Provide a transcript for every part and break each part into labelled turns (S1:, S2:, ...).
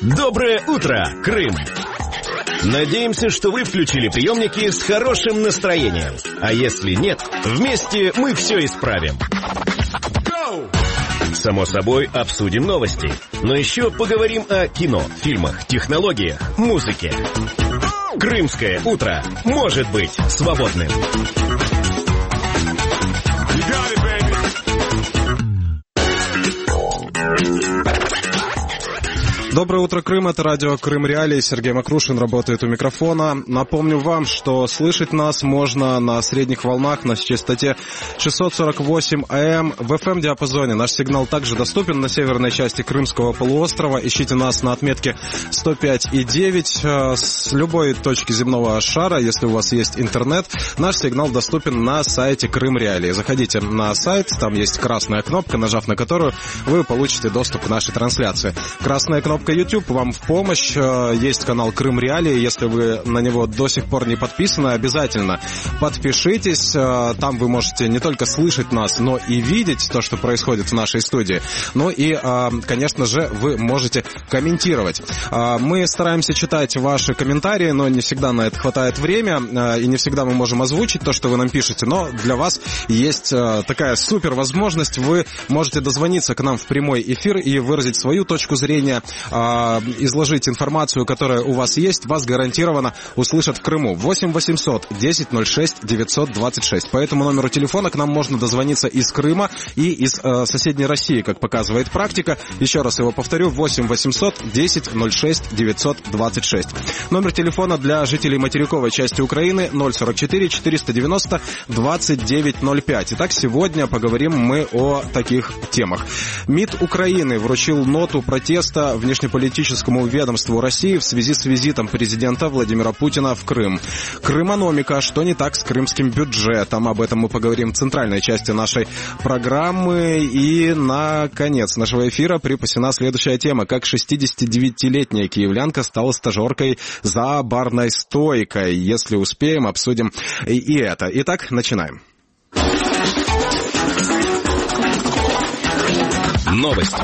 S1: Доброе утро, Крым! Надеемся, что вы включили приемники с хорошим настроением. А если нет, вместе мы все исправим. Само собой, обсудим новости. Но еще поговорим о кино, фильмах, технологиях, музыке. Крымское утро может быть свободным.
S2: Доброе утро, Крым. Это радио Крым Реалии. Сергей Макрушин работает у микрофона. Напомню вам, что слышать нас можно на средних волнах на частоте 648 АМ в FM-диапазоне. Наш сигнал также доступен на северной части Крымского полуострова. Ищите нас на отметке 105,9 с любой точки земного шара. Если у вас есть интернет, наш сигнал доступен на сайте Крым Реалии. Заходите на сайт, там есть красная кнопка, нажав на которую вы получите доступ к нашей трансляции. Красная кнопка YouTube вам в помощь. Есть канал Крым Реалии. Если вы на него до сих пор не подписаны, обязательно подпишитесь. Там вы можете не только слышать нас, но и видеть то, что происходит в нашей студии. Ну и, конечно же, вы можете комментировать. Мы стараемся читать ваши комментарии, но не всегда на это хватает времени, и не всегда мы можем озвучить то, что вы нам пишете. Но для вас есть такая супер возможность. Вы можете дозвониться к нам в прямой эфир и выразить свою точку зрения, изложить информацию, которая у вас есть, вас гарантированно услышат в Крыму. 8 800 10 06 926. По этому номеру телефона к нам можно дозвониться из Крыма и из соседней России, как показывает практика. Еще раз его повторю: 8 800 10 06 926. Номер телефона для жителей материковой части Украины 044 490 2905. Итак, сегодня поговорим мы о таких темах. МИД Украины вручил ноту протеста внешнеполитическому ведомству России в связи с визитом президента Владимира Путина в Крым. Крымономика. Что не так с крымским бюджетом? Об этом мы поговорим в центральной части нашей программы. И, наконец, нашего эфира припасена следующая тема. Как 69-летняя киевлянка стала стажеркой за барной стойкой. Если успеем, обсудим и это. Итак, начинаем.
S1: Новости.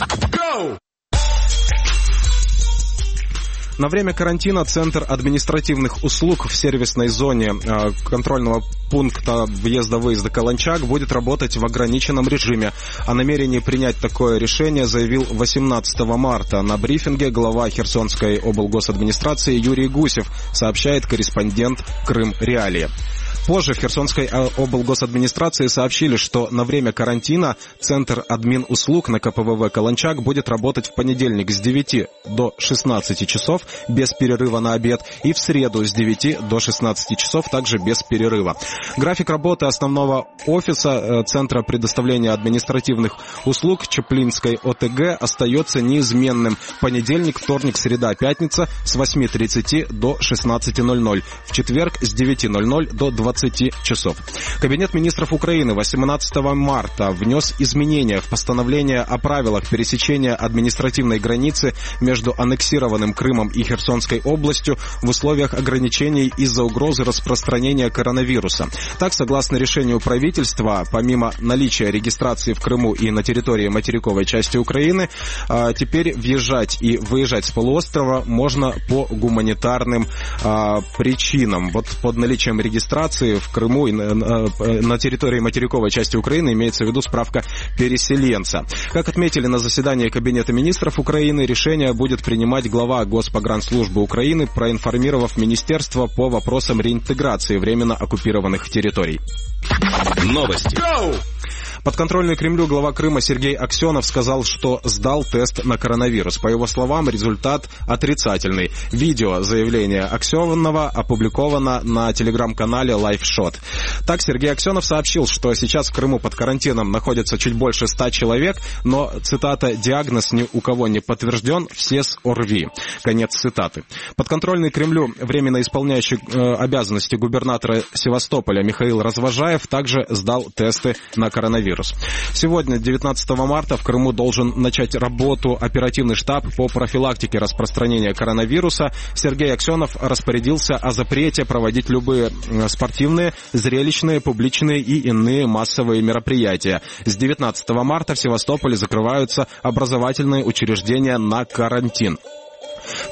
S2: На время карантина Центр административных услуг в сервисной зоне контрольного пункта въезда-выезда Каланчак будет работать в ограниченном режиме. О намерении принять такое решение заявил 18 марта. На брифинге глава Херсонской облгосадминистрации Юрий Гусев, сообщает корреспондент Крым Реалии. Позже в Херсонской облгосадминистрации сообщили, что на время карантина Центр админуслуг на КПВВ Каланчак будет работать в понедельник с 9 до 16 часов без перерыва на обед и в среду с 9 до 16 часов также без перерыва. График работы основного офиса Центра предоставления административных услуг Чаплинской ОТГ остается неизменным. Понедельник, вторник, среда, пятница с 8:30 до 16:00. В четверг с 9:00 до 20 часов. Кабинет министров Украины 18 марта внес изменения в постановление о правилах пересечения административной границы между аннексированным Крымом и Херсонской областью в условиях ограничений из-за угрозы распространения коронавируса. Так, согласно решению правительства, помимо наличия регистрации в Крыму и на территории материковой части Украины, теперь въезжать и выезжать с полуострова можно по гуманитарным причинам. Вот под наличием регистрации в Крыму и на территории материковой части Украины имеется в виду справка переселенца. Как отметили на заседании Кабинета министров Украины, решение будет принимать глава Госпогранслужбы Украины, проинформировав министерство по вопросам реинтеграции временно оккупированных территорий.
S1: Новости.
S2: Подконтрольный Кремлю глава Крыма Сергей Аксенов сказал, что сдал тест на коронавирус. По его словам, результат отрицательный. Видео заявления Аксенова опубликовано на телеграм-канале LiveShot. Так, Сергей Аксенов сообщил, что сейчас в Крыму под карантином находится чуть больше 100 человек, но, цитата, «диагноз ни у кого не подтвержден, все с ОРВИ». Конец цитаты. Подконтрольный Кремлю временно исполняющий обязанности губернатора Севастополя Михаил Развожаев также сдал тесты на коронавирус. Сегодня, 19 марта, в Крыму должен начать работу оперативный штаб по профилактике распространения коронавируса. Сергей Аксенов распорядился о запрете проводить любые спортивные, зрелищные, публичные и иные массовые мероприятия. С 19 марта в Севастополе закрываются образовательные учреждения на карантин.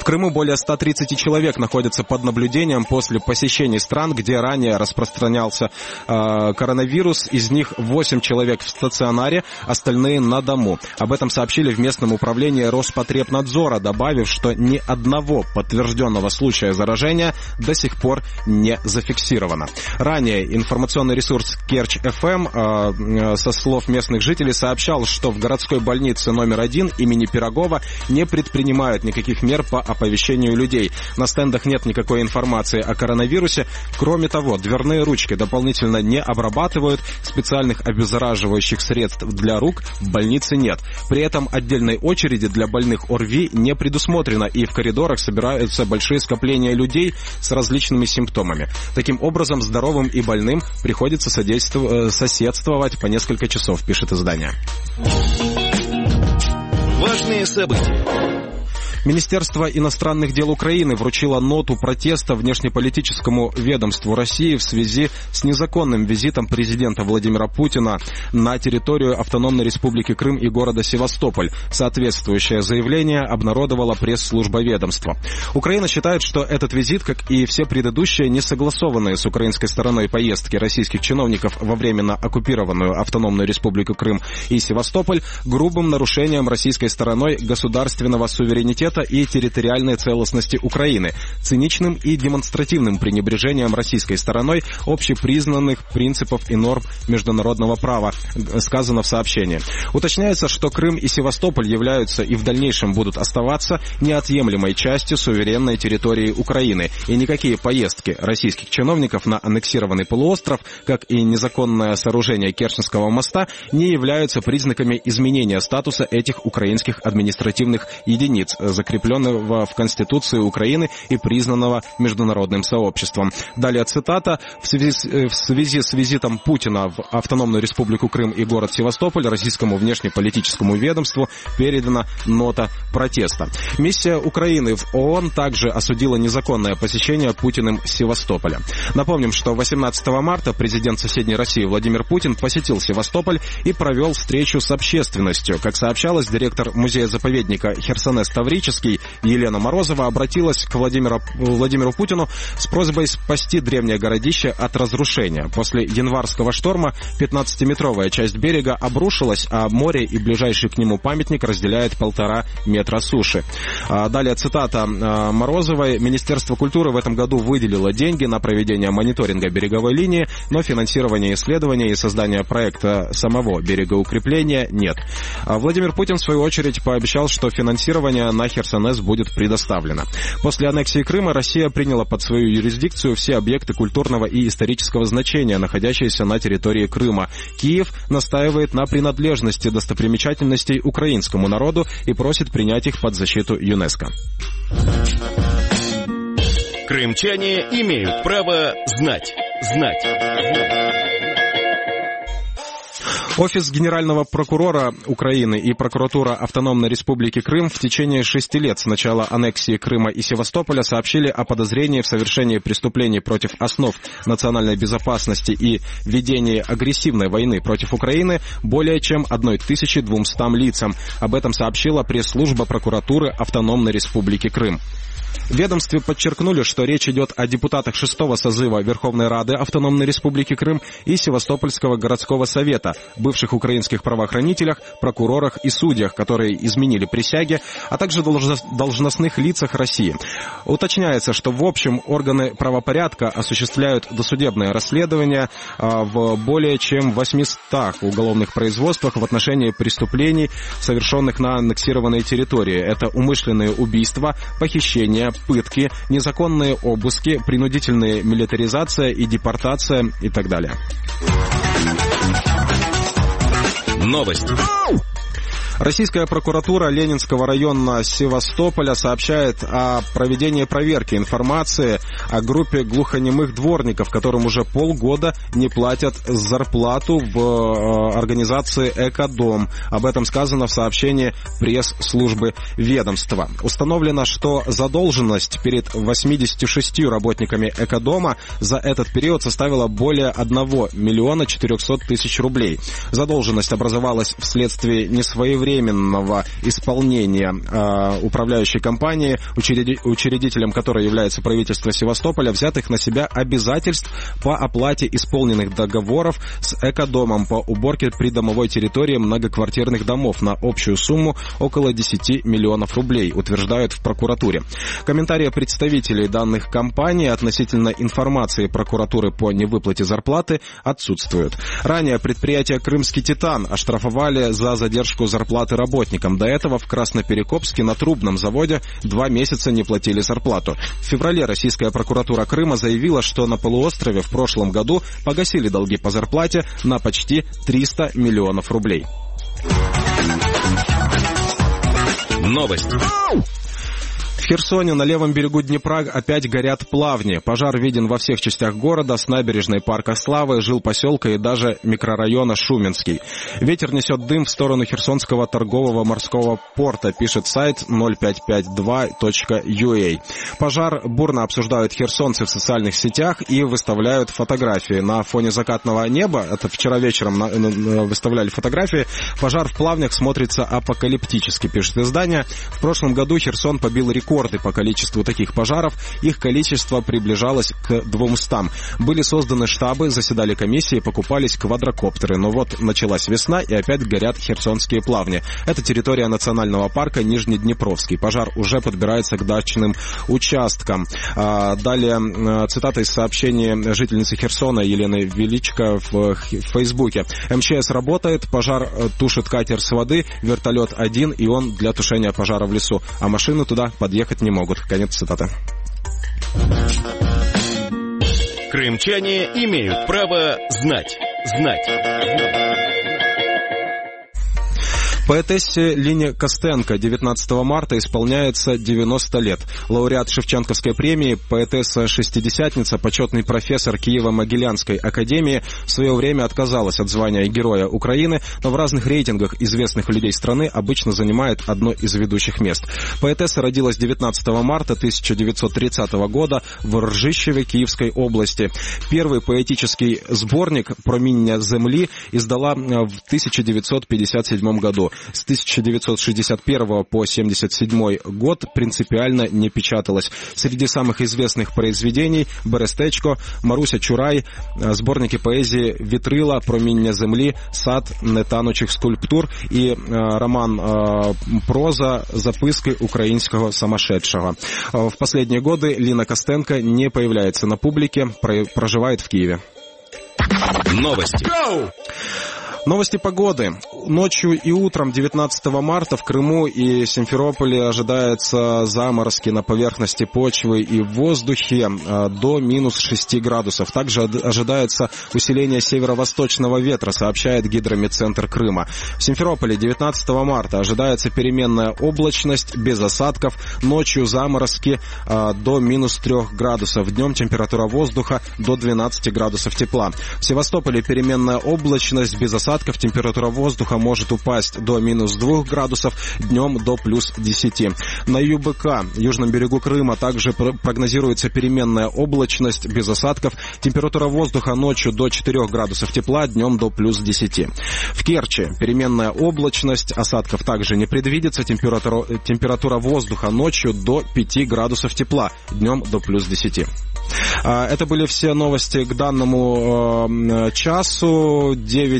S2: Крыму более 130 человек находятся под наблюдением после посещений стран, где ранее распространялся коронавирус. Из них 8 человек в стационаре, остальные на дому. Об этом сообщили в местном управлении Роспотребнадзора, добавив, что ни одного подтвержденного случая заражения до сих пор не зафиксировано. Ранее информационный ресурс Керчь-ФМ со слов местных жителей сообщал, что в городской больнице номер 1 имени Пирогова не предпринимают никаких мер по оповещению людей. На стендах нет никакой информации о коронавирусе. Кроме того, дверные ручки дополнительно не обрабатывают, специальных обеззараживающих средств для рук в больнице нет. При этом отдельной очереди для больных ОРВИ не предусмотрено, и в коридорах собираются большие скопления людей с различными симптомами. Таким образом, здоровым и больным приходится соседствовать по несколько часов, пишет издание.
S1: Важные события.
S2: Министерство иностранных дел Украины вручило ноту протеста внешнеполитическому ведомству России в связи с незаконным визитом президента Владимира Путина на территорию Автономной Республики Крым и города Севастополь. Соответствующее заявление обнародовала пресс-служба ведомства. Украина считает, что этот визит, как и все предыдущие, не согласованные с украинской стороной поездки российских чиновников во временно оккупированную Автономную Республику Крым и Севастополь, грубым нарушением российской стороной государственного суверенитета и территориальной целостности Украины, циничным и демонстративным пренебрежением российской стороной общепризнанных принципов и норм международного права, сказано в сообщении. Уточняется, что Крым и Севастополь являются и в дальнейшем будут оставаться неотъемлемой частью суверенной территории Украины, и никакие поездки российских чиновников на аннексированный полуостров, как и незаконное сооружение Керченского моста, не являются признаками изменения статуса этих украинских административных единиц, закрепленного в Конституции Украины и признанного международным сообществом. Далее цитата. В связи с визитом Путина в Автономную Республику Крым и город Севастополь российскому внешнеполитическому ведомству передана нота протеста. Миссия Украины в ООН также осудила незаконное посещение Путиным Севастополя. Напомним, что 18 марта президент соседней России Владимир Путин посетил Севастополь и провел встречу с общественностью. Как сообщалось, директор музея-заповедника Херсонес-Таврический Елена Морозова обратилась к Владимиру Путину с просьбой спасти древнее городище от разрушения. После январского шторма 15-метровая часть берега обрушилась, а море и ближайший к нему памятник разделяет 1,5 метра суши. Далее цитата Морозовой. Министерство культуры в этом году выделило деньги на проведение мониторинга береговой линии, но финансирования исследования и создания проекта самого берегоукрепления нет. Владимир Путин, в свою очередь, пообещал, что финансирование на Херсонес будет предоставлено. После аннексии Крыма Россия приняла под свою юрисдикцию все объекты культурного и исторического значения, находящиеся на территории Крыма. Киев настаивает на принадлежности достопримечательностей украинскому народу и просит принять их под защиту ЮНЕСКО.
S1: Крымчане имеют право знать.
S2: Офис Генерального прокурора Украины и прокуратура Автономной Республики Крым в течение 6 лет с начала аннексии Крыма и Севастополя сообщили о подозрении в совершении преступлений против основ национальной безопасности и ведении агрессивной войны против Украины более чем 1200 лицам. Об этом сообщила пресс-служба прокуратуры Автономной Республики Крым. В ведомстве подчеркнули, что речь идет о депутатах 6-го созыва Верховной Рады Автономной Республики Крым и Севастопольского городского совета, бывших украинских правоохранителях, прокурорах и судьях, которые изменили присяги, а также должностных лицах России. Уточняется, что в общем органы правопорядка осуществляют досудебное расследование в более чем 800 уголовных производствах в отношении преступлений, совершенных на аннексированной территории. Это умышленные убийства, похищения, пытки, незаконные обыски, принудительная милитаризация и депортация и так далее.
S1: Новости.
S2: Российская прокуратура Ленинского района Севастополя сообщает о проведении проверки информации о группе глухонемых дворников, которым уже полгода не платят зарплату в организации «Экодом». Об этом сказано в сообщении пресс-службы ведомства. Установлено, что задолженность перед 86 работниками «Экодома» за этот период составила более 1 400 000 рублей. Задолженность образовалась вследствие несвоевременного своевременного исполнения управляющей компании, учредителем которой является правительство Севастополя, взятых на себя обязательств по оплате исполненных договоров с Экодомом по уборке придомовой территории многоквартирных домов на общую сумму около 10 миллионов рублей, утверждают в прокуратуре. Комментарии представителей данных компаний относительно информации прокуратуры по невыплате зарплаты отсутствуют. Ранее предприятие «Крымский Титан» оштрафовали за задержку зарплаты работникам. До этого в Красноперекопске на трубном заводе 2 месяца не платили зарплату. В феврале российская прокуратура Крыма заявила, что на полуострове в прошлом году погасили долги по зарплате на почти 300 миллионов рублей.
S1: Новость.
S2: В Херсоне на левом берегу Днепра опять горят плавни. Пожар виден во всех частях города, с набережной парка Славы, жилпоселка и даже микрорайона Шуменский. Ветер несет дым в сторону Херсонского торгового морского порта, пишет сайт 0552.ua. Пожар бурно обсуждают херсонцы в социальных сетях и выставляют фотографии. На фоне закатного неба, это вчера вечером выставляли фотографии, пожар в плавнях смотрится апокалиптически, пишет издание. В прошлом году Херсон побил рекорды по количеству таких пожаров. Их количество приближалось к 200. Были созданы штабы, заседали комиссии, покупались квадрокоптеры. Но вот началась весна, и опять горят херсонские плавни. Это территория национального парка Нижнеднепровский. Пожар уже подбирается к дачным участкам. Далее цитата из сообщения жительницы Херсона Елены Величко в Фейсбуке. МЧС работает, пожар тушит катер с воды, вертолет один, и он для тушения пожара в лесу. А машины туда подъехать не могут. Конец цитаты.
S1: Крымчане имеют право знать.
S2: Поэтессе Лине Костенко 19 марта исполняется 90 лет. Лауреат Шевченковской премии, поэтесса-шестидесятница, почетный профессор Киево-Могилянской академии в свое время отказалась от звания Героя Украины, но в разных рейтингах известных людей страны обычно занимает одно из ведущих мест. Поэтесса родилась 19 марта 1930 года в Ржищеве Киевской области. Первый поэтический сборник «Проміння земли» издала в 1957 году. С 1961 по 1977 год принципиально не печаталась. Среди самых известных произведений «Берестечко», «Маруся Чурай», сборники поэзии «Вітрила», «Проміння земли», «Сад нетанучих скульптур» и роман «Проза. Записки украинского сумасшедшего». В последние годы Лина Костенко не появляется на публике, проживает в Киеве.
S1: Новости.
S2: Новости погоды. Ночью и утром 19 марта в Крыму и Симферополе ожидаются заморозки на поверхности почвы и в воздухе до минус 6 градусов. Также ожидается усиление северо-восточного ветра, сообщает Гидрометцентр Крыма. В Симферополе 19 марта ожидается переменная облачность без осадков. Ночью заморозки до минус 3 градусов. Днем температура воздуха до 12 градусов тепла. В Севастополе переменная облачность без осадков. Температура воздуха может упасть до минус 2 градусов, днем до плюс 10. На ЮБК, южном берегу Крыма, также прогнозируется переменная облачность без осадков. Температура воздуха ночью до 4 градусов тепла, днем до плюс 10. В Керчи переменная облачность, осадков также не предвидится. Температура воздуха ночью до 5 градусов тепла, днем до плюс 10. Это были все новости к данному часу.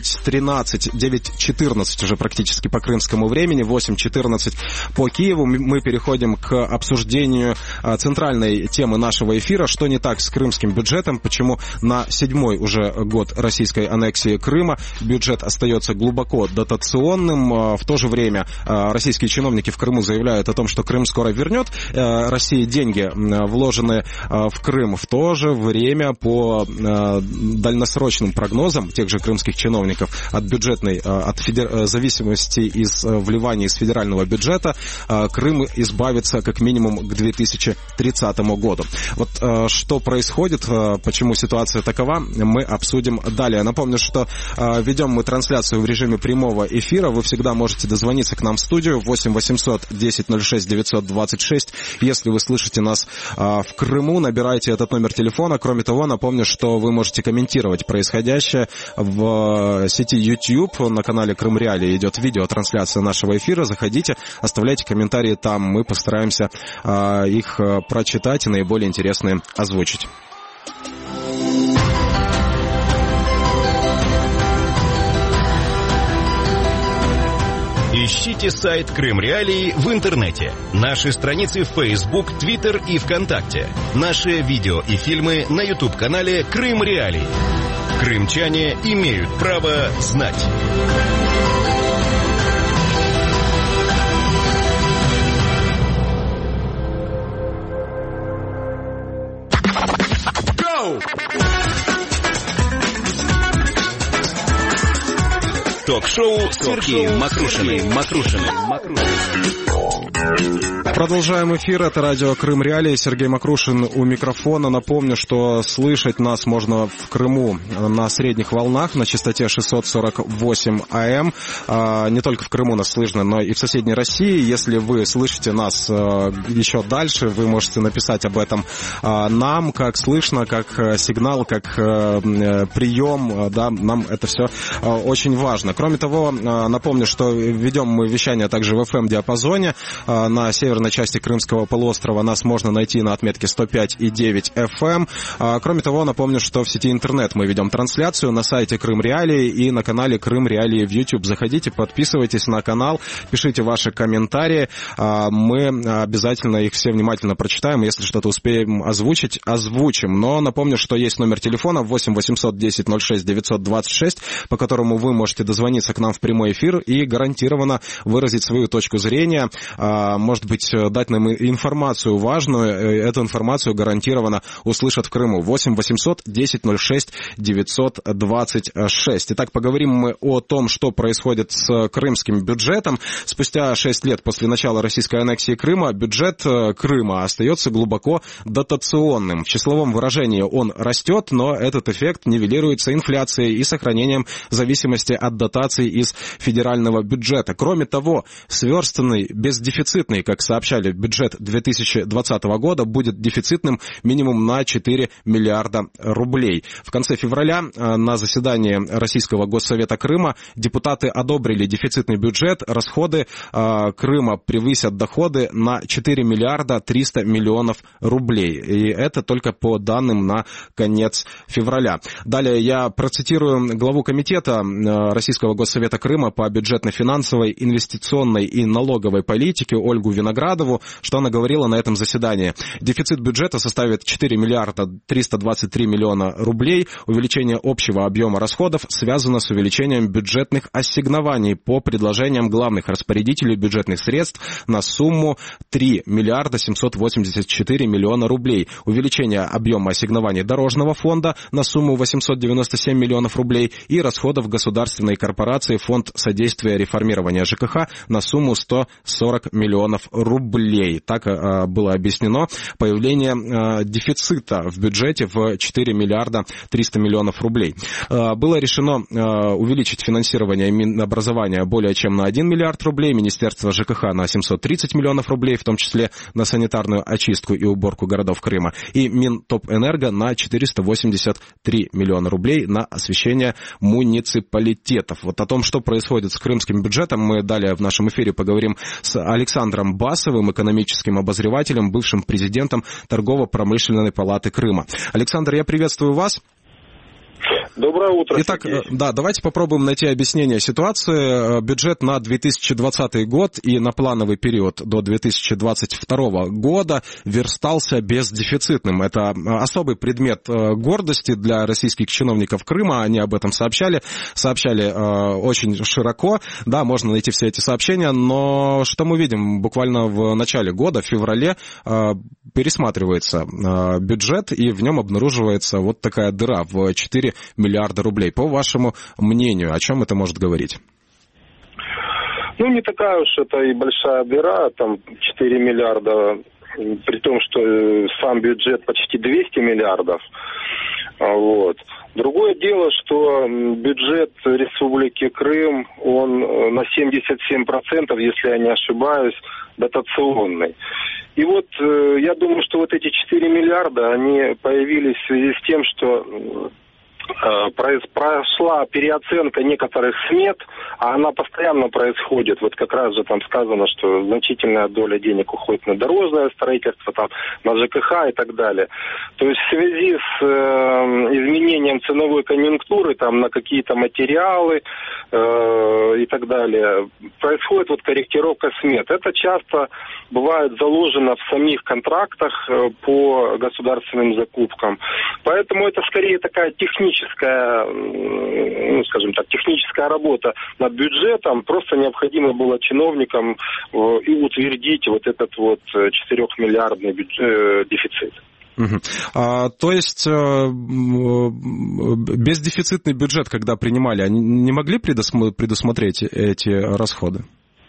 S2: 9:14 уже практически по крымскому времени, 8:14 по Киеву. Мы переходим к обсуждению центральной темы нашего эфира. Что не так с крымским бюджетом, почему на 7-й уже год российской аннексии Крыма бюджет остается глубоко дотационным. В то же время российские чиновники в Крыму заявляют о том, что Крым скоро вернет России деньги, вложенные в Крым. В то же время по дальносрочным прогнозам тех же крымских чиновников от бюджетной, зависимости из вливаний из федерального бюджета, Крым избавится как минимум к 2030 году. Вот что происходит, почему ситуация такова, мы обсудим далее. Напомню, что ведем мы трансляцию в режиме прямого эфира. Вы всегда можете дозвониться к нам в студию 8 800 10 06 926. Если вы слышите нас в Крыму, набирайте этот номер телефона. Кроме того, напомню, что вы можете комментировать происходящее в сети YouTube. На канале Крым Реалии идет видеотрансляция нашего эфира. Заходите, оставляйте комментарии там. Мы постараемся их прочитать и наиболее интересные озвучить.
S1: Ищите сайт Крым Реалии в интернете, наши страницы в Facebook, Twitter и ВКонтакте, наши видео и фильмы на YouTube-канале Крым Реалии. Крымчане имеют право знать. Ток-шоу с Сергеем Макрушиным.
S2: Продолжаем эфир. Это радио Крым Реалии. Сергей Макрушин у микрофона. Напомню, что слышать нас можно в Крыму на средних волнах на частоте 648 АМ. Не только в Крыму нас слышно, но и в соседней России. Если вы слышите нас еще дальше, вы можете написать об этом нам, как слышно, как сигнал, как прием. Да, нам это все очень важно. Кроме того, напомню, что ведем мы вещание также в FM-диапазоне. На северной части Крымского полуострова нас можно найти на отметке 105,9 FM. Кроме того, напомню, что в сети интернет мы ведем трансляцию на сайте Крым Реалии и на канале Крым Реалии в YouTube. Заходите, подписывайтесь на канал, пишите ваши комментарии. Мы обязательно их все внимательно прочитаем. Если что-то успеем озвучить, озвучим. Но напомню, что есть номер телефона 8 800 10 06 926, по которому вы можете дозвониться к нам в прямой эфир и гарантированно выразить свою точку зрения. Может быть, дать нам информацию важную. Эту информацию гарантированно услышат в Крыму. 8 800 10 06 926. Итак, поговорим мы о том, что происходит с крымским бюджетом. Спустя 6 лет после начала российской аннексии Крыма бюджет Крыма остается глубоко дотационным. В числовом выражении он растет, но этот эффект нивелируется инфляцией и сохранением зависимости от дотаций из федерального бюджета. Кроме того, сверстанный бездефицитный, как сообщали, бюджет 2020 года будет дефицитным минимум на 4 миллиарда рублей. В конце февраля на заседании Российского Госсовета Крыма депутаты одобрили дефицитный бюджет. Расходы Крыма превысят доходы на 4 миллиарда 300 миллионов рублей. И это только по данным на конец февраля. Далее я процитирую главу комитета Российского Госсовета Крыма по бюджетно-финансовой, инвестиционной и налоговой политике Ольгу Виноградову, что она говорила на этом заседании. Дефицит бюджета составит 4 миллиарда 323 миллиона рублей. Увеличение общего объема расходов связано с увеличением бюджетных ассигнований по предложениям главных распорядителей бюджетных средств на сумму 3 миллиарда 784 миллиона рублей. Увеличение объема ассигнований Дорожного фонда на сумму 897 миллионов рублей и расходов государственной корпорации Фонд содействия реформирования ЖКХ на сумму 140 миллионов рублей. Так было объяснено появление дефицита в бюджете в 4 миллиарда 300 миллионов рублей. Было решено увеличить финансирование Минобразования более чем на 1 миллиард рублей, Министерство ЖКХ на 730 миллионов рублей, в том числе на санитарную очистку и уборку городов Крыма, и Минтопэнерго на 483 миллиона рублей на освещение муниципалитетов. Вот о том, что происходит с крымским бюджетом, мы далее в нашем эфире поговорим с Александром Басовым, экономическим обозревателем, бывшим президентом Торгово-промышленной палаты Крыма. Александр, я приветствую вас.
S3: Доброе утро.
S2: Итак, да, давайте попробуем найти объяснение ситуации. Бюджет на 2020 год и на плановый период до 2022 года верстался бездефицитным. Это особый предмет гордости для российских чиновников Крыма. Они об этом сообщали очень широко. Да, можно найти все эти сообщения, но что мы видим? Буквально в начале года, в феврале, пересматривается бюджет, и в нем обнаруживается вот такая дыра в 4 миллиарда рублей. По вашему мнению, о чем это может говорить?
S3: Ну, не такая уж это и большая дыра, там 4 миллиарда, при том, что сам бюджет почти 200 миллиардов. Вот. Другое дело, что бюджет Республики Крым, он на 77%, если я не ошибаюсь, дотационный. И вот я думаю, что вот эти 4 миллиарда, они появились в связи с тем, что прошла переоценка некоторых смет, а она постоянно происходит. Вот как раз же там сказано, что значительная доля денег уходит на дорожное строительство, там, на ЖКХ и так далее. То есть в связи с изменением ценовой конъюнктуры там, на какие-то материалы и так далее, происходит вот корректировка смет. Это часто бывает заложено в самих контрактах по государственным закупкам. Поэтому это скорее такая техническая, ну, скажем так, техническая работа над бюджетом. Просто необходимо было чиновникам и утвердить вот этот вот 4-миллиардный дефицит.
S2: То есть бездефицитный бюджет, когда принимали, они не могли предусмотреть эти расходы?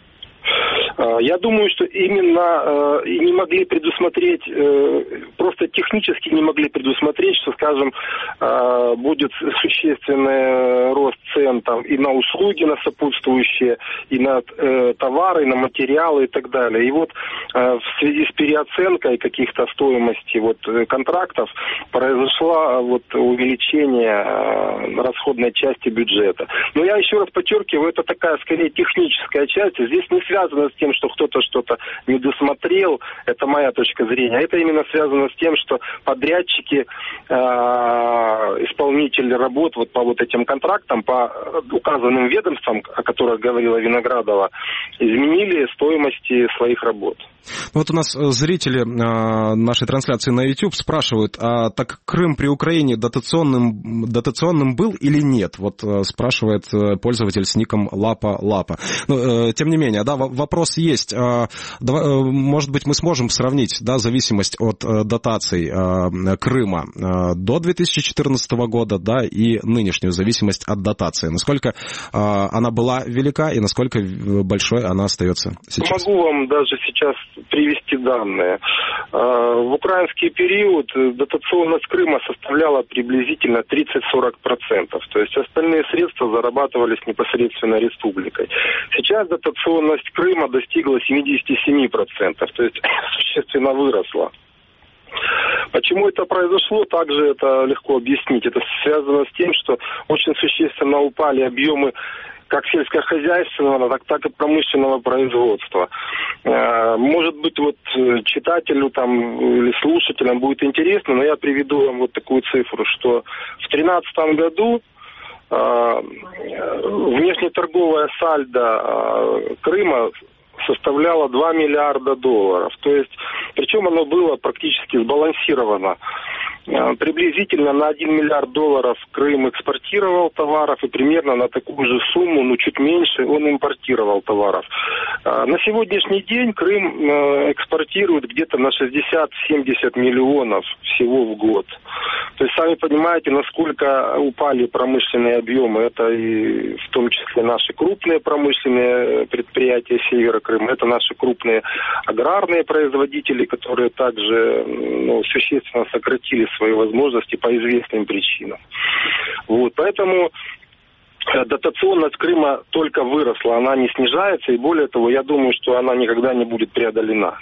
S3: Я думаю, что именно не могли предусмотреть, просто технически не могли предусмотреть, что, скажем, будет существенный рост цен там, и на услуги, на сопутствующие, и на товары, и на материалы и так далее. И вот в связи с переоценкой каких-то стоимостей вот, контрактов произошло вот, увеличение расходной части бюджета. Но я еще раз подчеркиваю, это такая, скорее, техническая часть. Здесь не связано с тем, что кто-то что-то не досмотрел, это моя точка зрения. Это именно связано с тем, что подрядчики, исполнители работ вот по вот этим контрактам, по указанным ведомствам, о которых говорила Виноградова, изменили стоимости своих работ.
S2: Вот у нас зрители нашей трансляции на YouTube спрашивают, а так Крым при Украине дотационным был или нет? Вот спрашивает пользователь с ником Лапа. Но, тем не менее, да, вопрос есть. Может быть, мы сможем сравнить, да, зависимость от дотаций Крыма до 2014 года, да, и нынешнюю зависимость от дотации. Насколько она была велика и насколько большой она остается сейчас?
S3: Могу вам даже сейчас привести данные. В украинский период дотационность Крыма составляла приблизительно 30-40%. То есть остальные средства зарабатывались непосредственно республикой. Сейчас дотационность Крыма достигла 77%. То есть существенно выросла. Почему это произошло, также это легко объяснить. Это связано с тем, что очень существенно упали объемы как сельскохозяйственного, так и промышленного производства. Может быть, вот читателю там, или слушателям будет интересно, но я приведу вам вот такую цифру, что в 2013 году внешнеторговая сальдо Крыма составляло $2 миллиарда. То есть, причем оно было практически сбалансировано. Приблизительно на $1 миллиард Крым экспортировал товаров, и примерно на такую же сумму, ну чуть меньше, он импортировал товаров. На сегодняшний день Крым экспортирует где-то на 60-70 миллионов всего в год. То есть, сами понимаете, насколько упали промышленные объемы. Это и в том числе наши крупные промышленные предприятия севера Крыма, это наши крупные аграрные производители, которые также существенно сократили свои возможности по известным причинам. Вот, поэтому дотационность Крыма только выросла, она не снижается, и более того, я думаю, что она никогда не будет преодолена.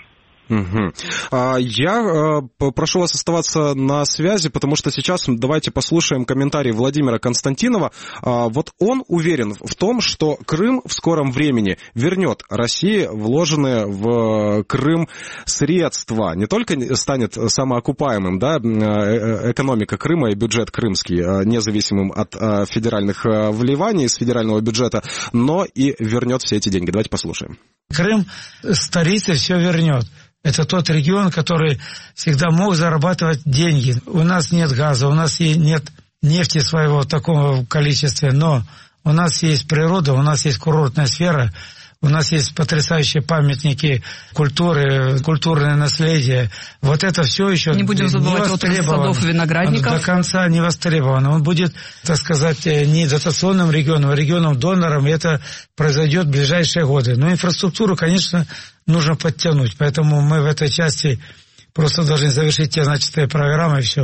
S2: Я прошу вас оставаться на связи, потому что сейчас давайте послушаем комментарий Владимира Константинова. Вот он уверен в том, что Крым в скором времени вернет России вложенные в Крым средства. Не только станет самоокупаемым, да, экономика Крыма и бюджет крымский, независимым от федеральных вливаний из федерального бюджета, но и вернет все эти деньги. Давайте послушаем.
S4: Крым старится, все вернет. Это тот регион, который всегда мог зарабатывать деньги. У нас нет газа, у нас нет нефти своего в таком количестве, но у нас есть природа, у нас есть курортная сфера, у нас есть потрясающие памятники культуры, культурное наследие. Вот это все еще не будем забывать отрасль садов и виноградников. До конца не востребовано. Он будет, так сказать, не дотационным регионом, а регионом-донором, и это произойдет в ближайшие годы. Но инфраструктуру, конечно, нужно подтянуть. Поэтому мы в этой части просто должны завершить те начатые программы, и все.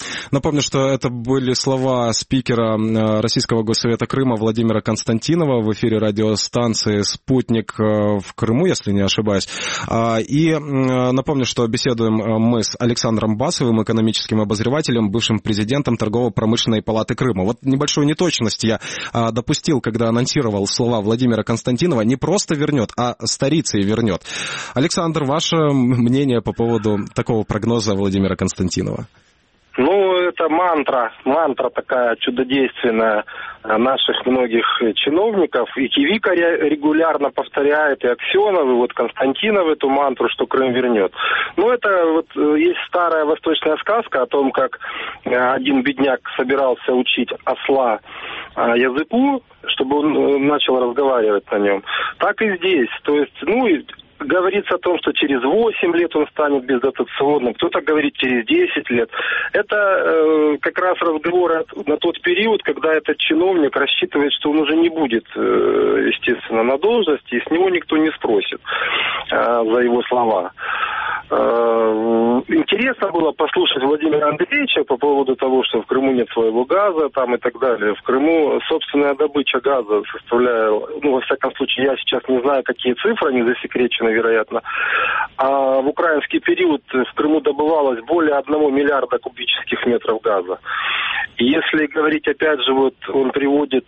S2: Напомню, что это были слова спикера Российского Госсовета Крыма Владимира Константинова в эфире радиостанции «Спутник» в Крыму, если не ошибаюсь. И напомню, что беседуем мы с Александром Басовым, экономическим обозревателем, бывшим президентом Торгово-промышленной палаты Крыма. Вот небольшую неточность я допустил, когда анонсировал слова Владимира Константинова. Не просто вернет, а старицей вернет. Александр, ваше мнение по поводу такого прогноза Владимира Константинова?
S3: Ну, это мантра такая чудодейственная наших многих чиновников. И Кивика регулярно повторяет, и Аксенов, и вот Константинов эту мантру, что Крым вернет. Ну, это вот есть старая восточная сказка о том, как один бедняк собирался учить осла языку, чтобы он начал разговаривать на нем. Так и здесь. То есть, говорится о том, что через 8 лет он станет бездотационным, кто-то говорит через 10 лет. Это как раз разговор на тот период, когда этот чиновник рассчитывает, что он уже не будет, естественно, на должности, и с него никто не спросит за его слова. Интересно было послушать Владимира Андреевича по поводу того, что в Крыму нет своего газа там и так далее. В Крыму собственная добыча газа составляет, во всяком случае, я сейчас не знаю, какие цифры, они засекречены, вероятно. А в украинский период в Крыму добывалось более 1 миллиарда кубических метров газа. И если говорить, опять же, вот он приводит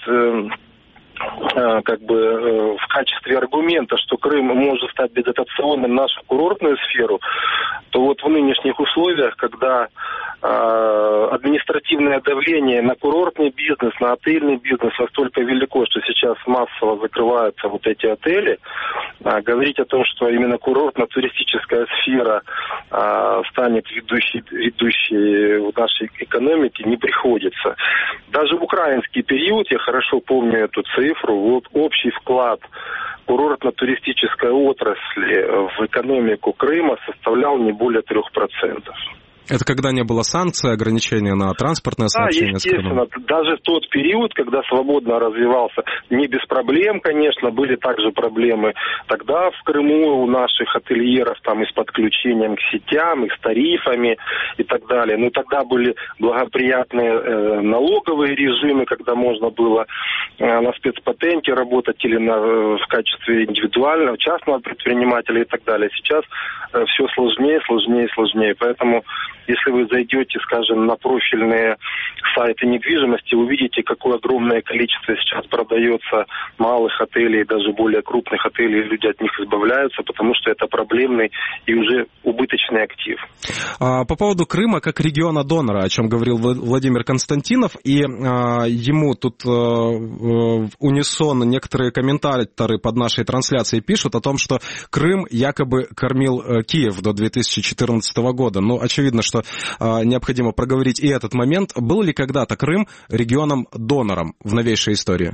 S3: в качестве аргумента, что Крым может стать бездотационным в нашу курортную сферу, то вот в нынешних условиях, когда административное давление на курортный бизнес, на отельный бизнес настолько велико, что сейчас массово закрываются вот эти отели, говорить о том, что именно курортно-туристическая сфера станет ведущей в нашей экономике, не приходится. Даже в украинский период, я хорошо помню эту цифру, вот общий вклад курортно-туристической отрасли в экономику Крыма составлял не более 3%.
S2: Это когда не было санкций, ограничения на транспортное сообщение с Крымом?
S3: Да, естественно. Даже в тот период, когда свободно развивался, не без проблем, конечно, были также проблемы тогда в Крыму у наших ательеров там и с подключением к сетям, и с тарифами и так далее. Но тогда были благоприятные налоговые режимы, когда можно было на спецпатенте работать или в качестве индивидуального, частного предпринимателя и так далее. Сейчас все сложнее. Поэтому если вы зайдете, скажем, на профильные сайты недвижимости, увидите, какое огромное количество сейчас продается малых отелей, даже более крупных отелей, и люди от них избавляются, потому что это проблемный и уже убыточный актив.
S2: По поводу Крыма как региона-донора, о чем говорил Владимир Константинов, и ему тут в унисон некоторые комментаторы под нашей трансляцией пишут о том, что Крым якобы кормил Киев до 2014 года. Ну, очевидно, что необходимо проговорить и этот момент. Был ли когда-то Крым регионом-донором в новейшей истории?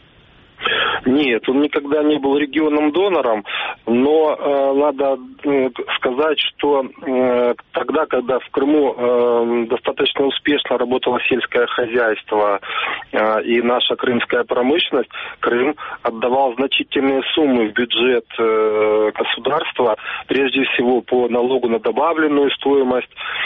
S3: Нет, он никогда не был регионом-донором, но надо сказать, что тогда, когда в Крыму достаточно успешно работало сельское хозяйство и наша крымская промышленность, Крым отдавал значительные суммы в бюджет государства, прежде всего по налогу на добавленную стоимость,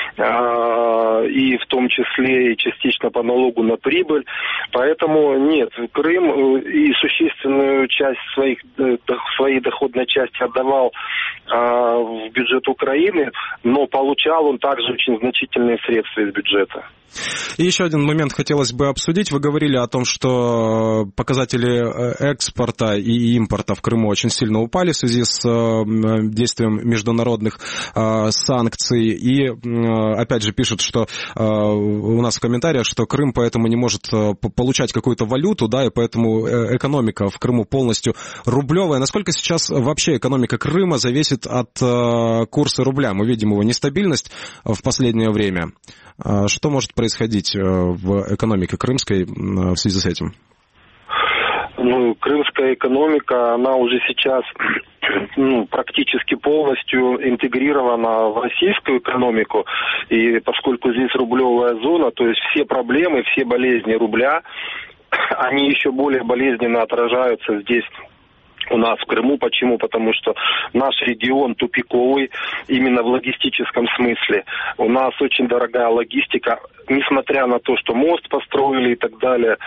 S3: и в том числе и частично по налогу на прибыль. Поэтому нет, Крым и существенно часть своей доходной части отдавал в бюджет Украины, но получал он также очень значительные средства из бюджета.
S2: И еще один момент хотелось бы обсудить. Вы говорили о том, что показатели экспорта и импорта в Крыму очень сильно упали в связи с действием международных санкций. И опять же пишут, что у нас в комментариях, что Крым поэтому не может получать какую-то валюту, да, и поэтому экономика в Крыму полностью рублевая. Насколько сейчас вообще экономика Крыма зависит от курса рубля? Мы видим его нестабильность в последнее время. Что может происходить в экономике крымской в связи с этим?
S3: Крымская экономика, она уже сейчас практически полностью интегрирована в российскую экономику. И поскольку здесь рублевая зона, то есть все проблемы, все болезни рубля, они еще более болезненно отражаются здесь у нас в Крыму. Почему? Потому что наш регион тупиковый именно в логистическом смысле. У нас очень дорогая логистика, несмотря на то, что мост построили и так далее.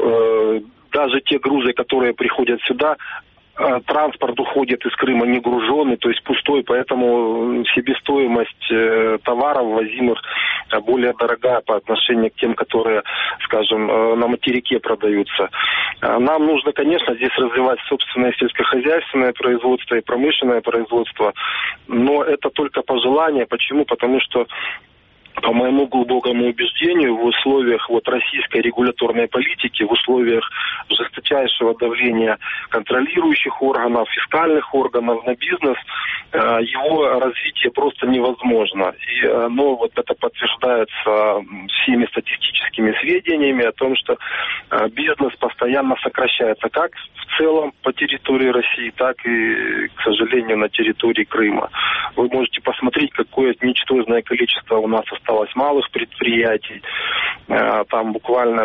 S3: Даже те грузы, которые приходят сюда, транспорт уходит из Крыма не груженный, то есть пустой, поэтому себестоимость товаров, возимых, более дорогая по отношению к тем, которые, скажем, на материке продаются. Нам нужно, конечно, здесь развивать собственное сельскохозяйственное производство и промышленное производство, но это только пожелание. Почему? Потому что, по моему глубокому убеждению, в условиях российской регуляторной политики, в условиях жесточайшего давления контролирующих органов, фискальных органов на бизнес, его развитие просто невозможно. И это подтверждается всеми статистическими сведениями о том, что бизнес постоянно сокращается как в целом по территории России, так и, к сожалению, на территории Крыма. Вы можете посмотреть, какое ничтожное количество у нас осталось малых предприятий, там буквально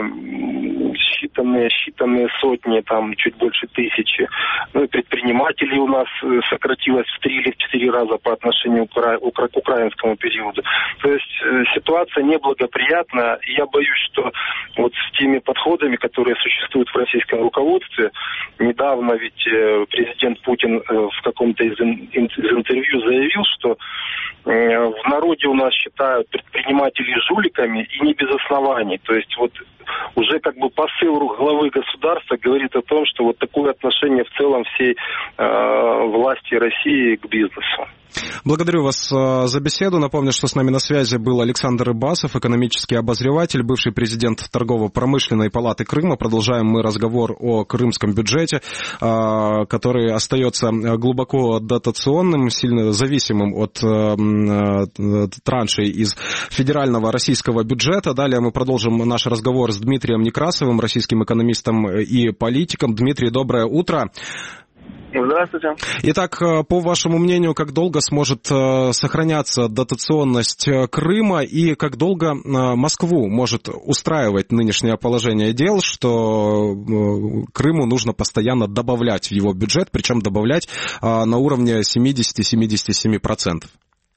S3: считанные сотни, там чуть больше 1000. Предпринимателей у нас сократилось в 3 или в 4 раза по отношению к украинскому периоду. То есть ситуация неблагоприятная, и я боюсь, что с теми подходами, которые существуют в российском руководстве, недавно ведь президент Путин в каком-то из интервью заявил, что в народе у нас считают предпринимателей жуликами и не без оснований. То есть уже посыл главы государства говорит о том, что такое отношение в целом всей власти России к бизнесу.
S2: Благодарю вас за беседу. Напомню, что с нами на связи был Александр Рыбасов, экономический обозреватель, бывший президент Торгово-промышленной палаты Крыма. Продолжаем мы разговор о крымском бюджете, который остается глубоко дотационным, сильно зависимым от траншей из федерального российского бюджета. Далее мы продолжим наш разговор с Дмитрием Некрасовым, российским экономистом и политиком. Дмитрий, доброе утро.
S5: Здравствуйте.
S2: Итак, по вашему мнению, как долго сможет сохраняться дотационность Крыма и как долго Москву может устраивать нынешнее положение дел, что Крыму нужно постоянно добавлять в его бюджет, причем добавлять на уровне 70-77%?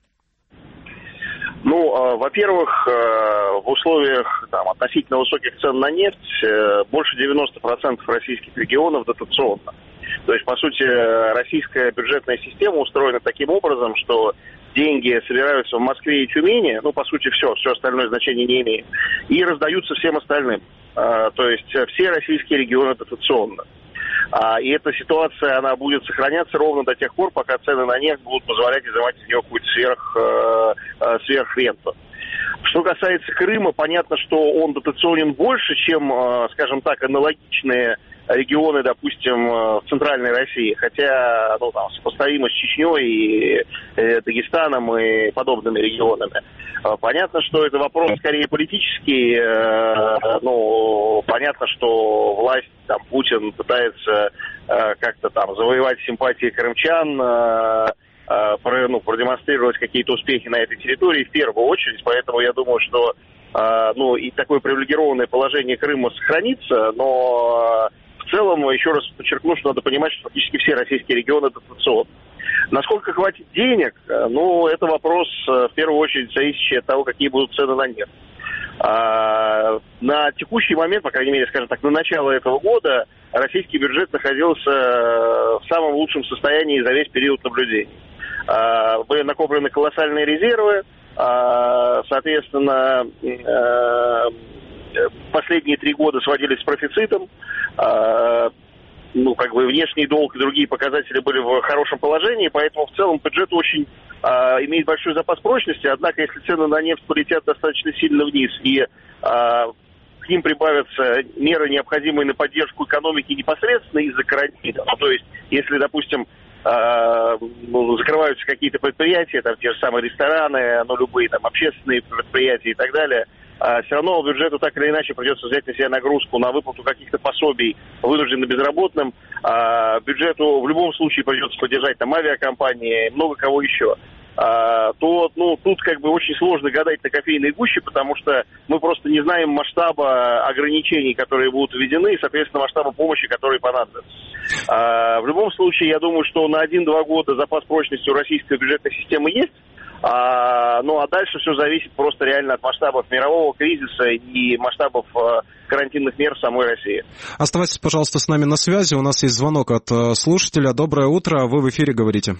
S5: Во-первых, в условиях относительно высоких цен на нефть больше 90% российских регионов дотационно. То есть, по сути, российская бюджетная система устроена таким образом, что деньги собираются в Москве и Тюмени, по сути, все остальное значение не имеет, и раздаются всем остальным. То есть, все российские регионы дотационно. И эта ситуация, она будет сохраняться ровно до тех пор, пока цены на нефть будут позволять изымать из него какую-то сверхренту. Что касается Крыма, понятно, что он дотационен больше, чем, скажем так, аналогичные регионы, допустим, в Центральной России, хотя, сопоставимо с Чечней и Дагестаном и подобными регионами. Понятно, что это вопрос скорее политический, понятно, что власть, Путин пытается как-то завоевать симпатии крымчан, продемонстрировать какие-то успехи на этой территории в первую очередь, поэтому я думаю, что и такое привилегированное положение Крыма сохранится, но в целом, еще раз подчеркну, что надо понимать, что практически все российские регионы дотационны. Насколько хватит денег, это вопрос, в первую очередь, зависящий от того, какие будут цены на нефть. На текущий момент, по крайней мере, скажем так, на начало этого года, российский бюджет находился в самом лучшем состоянии за весь период наблюдений. Были накоплены колоссальные резервы, соответственно, последние 3 года сводились с профицитом, внешний долг и другие показатели были в хорошем положении, поэтому в целом бюджет очень имеет большой запас прочности, однако если цены на нефть полетят достаточно сильно вниз и к ним прибавятся меры, необходимые на поддержку экономики непосредственно из-за карантина, то есть если, допустим, закрываются какие-то предприятия, те же самые рестораны, любые общественные предприятия и так далее, все равно бюджету так или иначе придется взять на себя нагрузку на выплату каких-то пособий вынужденно безработным. Бюджету в любом случае придется поддержать авиакомпании, много кого еще. То тут очень сложно гадать на кофейной гуще, потому что мы просто не знаем масштаба ограничений, которые будут введены, и, соответственно, масштаба помощи, которые понадобятся. В любом случае, я думаю, что на 1-2 года запас прочности у российской бюджетной системы есть. Ну, а дальше все зависит просто реально от масштабов мирового кризиса и масштабов карантинных мер в самой России.
S2: Оставайтесь, пожалуйста, с нами на связи. У нас есть звонок от слушателя. Доброе утро. Вы в эфире говорите.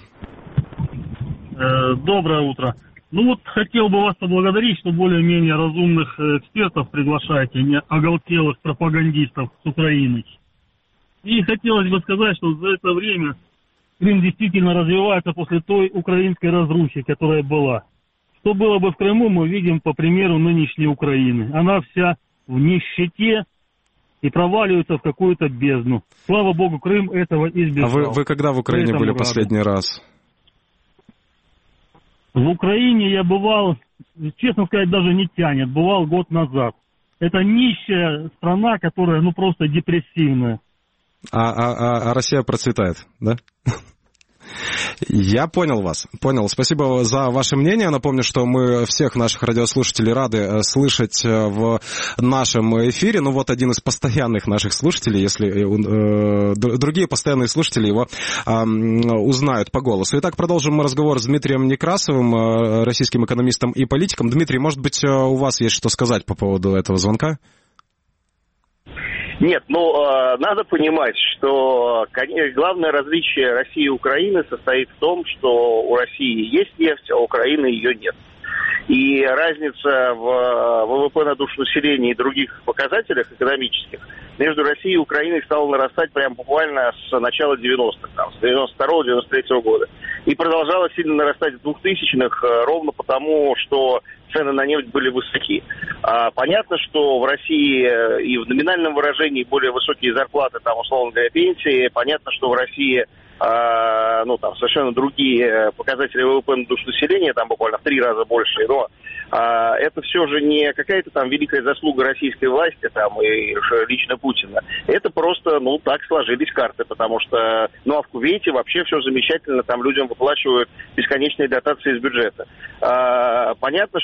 S6: Доброе утро. Ну вот хотел бы вас поблагодарить, что более-менее разумных экспертов приглашаете, не оголтелых пропагандистов с Украины. И хотелось бы сказать, что за это время Крым действительно развивается после той украинской разрухи, которая была. Что было бы в Крыму, мы видим по примеру нынешней Украины. Она вся в нищете и проваливается в какую-то бездну. Слава Богу, Крым этого избежал.
S2: А вы когда в Украине были последний раз?
S6: В Украине я бывал, честно сказать, даже не тянет. Бывал год назад. Это нищая страна, которая, просто депрессивная.
S2: А Россия процветает, да? Я понял вас. Понял. Спасибо за ваше мнение. Напомню, что мы всех наших радиослушателей рады слышать в нашем эфире. Ну вот один из постоянных наших слушателей, если другие постоянные слушатели его узнают по голосу. Итак, продолжим разговор с Дмитрием Некрасовым, российским экономистом и политиком. Дмитрий, может быть, у вас есть что сказать по поводу этого звонка?
S5: Нет, надо понимать, что главное различие России и Украины состоит в том, что у России есть нефть, а у Украины ее нет. И разница в ВВП на душу населения и других показателях экономических между Россией и Украиной стала нарастать прям буквально с начала 90-х, с 92-93 года. И продолжала сильно нарастать в 2000-х ровно потому, что цены на нефть были высоки. Понятно, что в России и в номинальном выражении более высокие зарплаты, условно говоря, пенсии. Понятно, что в России совершенно другие показатели ВВП на душу населения, буквально в 3 раза больше. Но это все же не какая-то великая заслуга российской власти и лично Путина. Это просто, так сложились карты, потому что, в Кувейте вообще все замечательно, там людям выплачивают бесконечные дотации из бюджета. Понятно,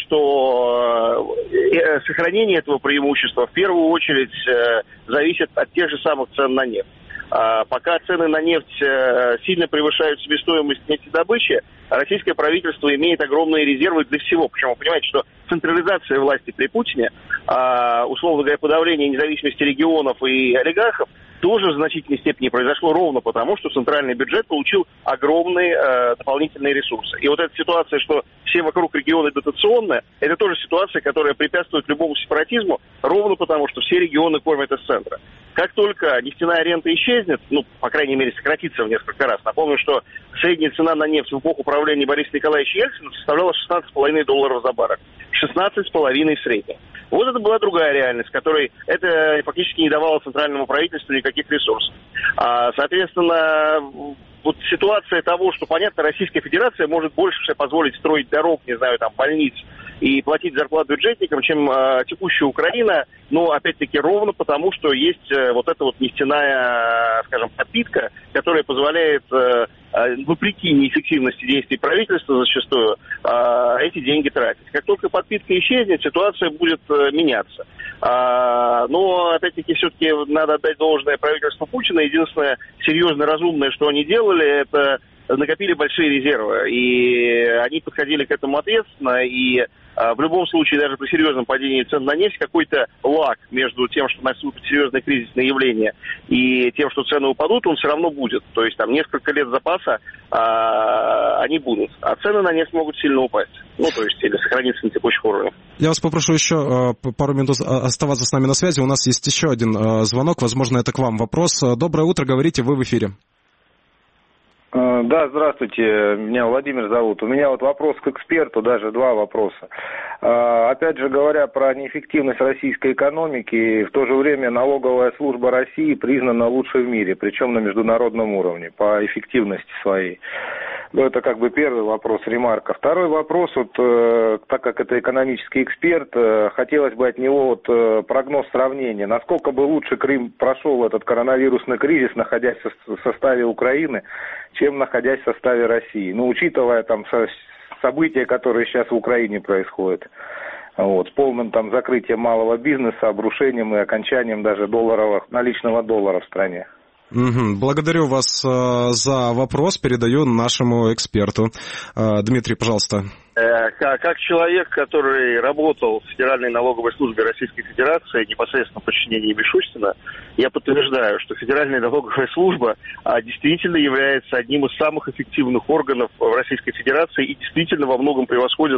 S5: что сохранение этого преимущества в первую очередь зависит от тех же самых цен на нефть. Пока цены на нефть сильно превышают себестоимость нефтедобычи, российское правительство имеет огромные резервы для всего. Причем вы понимаете, что централизация власти при Путине, условно говоря, подавление независимости регионов и олигархов, тоже в значительной степени произошло ровно потому, что центральный бюджет получил огромные дополнительные ресурсы. И вот эта ситуация, что все вокруг регионы дотационные, это тоже ситуация, которая препятствует любому сепаратизму, ровно потому, что все регионы кормят из центра. Как только нефтяная рента исчезнет, по крайней мере, сократится в несколько раз. Напомню, что средняя цена на нефть в эпоху правления Бориса Николаевича Ельцина составляла $16,5 за баррель. 16,5 в среднем. Вот это была другая реальность, которой это фактически не давало центральному правительству никаких ресурсов. Соответственно, вот ситуация того, что, понятно, Российская Федерация может больше себе позволить строить дорог, больниц и платить зарплат бюджетникам, чем текущая Украина, но, опять-таки, ровно потому, что есть вот эта вот нефтяная, подпитка, которая позволяет, вопреки неэффективности действий правительства зачастую, эти деньги тратить. Как только подпитка исчезнет, ситуация будет меняться. Но, опять-таки, все-таки надо отдать должное правительству Путина. Единственное серьезно разумное, что они делали, это накопили большие резервы. И они подходили к этому ответственно. И в любом случае, даже при серьезном падении цен на нефть, какой-то лаг между тем, что наступит серьезное кризисное явление, и тем, что цены упадут, он все равно будет. То есть несколько лет запаса они будут. А цены на нефть могут сильно упасть. Или сохраниться на текущих уровнях.
S2: Я вас попрошу еще пару минут оставаться с нами на связи. У нас есть еще один звонок. Возможно, это к вам вопрос. Доброе утро, говорите, вы в эфире.
S3: Да, здравствуйте, меня Владимир зовут. У меня вопрос к эксперту, даже 2 вопроса. Опять же, говоря про неэффективность российской экономики, в то же время налоговая служба России признана лучшей в мире, причем на международном уровне, по эффективности своей. Это первый вопрос, ремарка. Второй вопрос, так как это экономический эксперт, хотелось бы от него прогноз сравнения. Насколько бы лучше Крым прошел этот коронавирусный кризис, находясь в составе Украины, чем находясь в составе России. Учитывая события, которые сейчас в Украине происходят. С полным закрытием малого бизнеса, обрушением и окончанием даже наличного доллара в стране.
S2: Благодарю вас за вопрос, передаю нашему эксперту. Дмитрий, пожалуйста.
S5: Как человек, который работал в Федеральной налоговой службе Российской Федерации, непосредственно в подчинении Мишустина, я подтверждаю, что Федеральная налоговая служба действительно является одним из самых эффективных органов в Российской Федерации и действительно во многом превосходит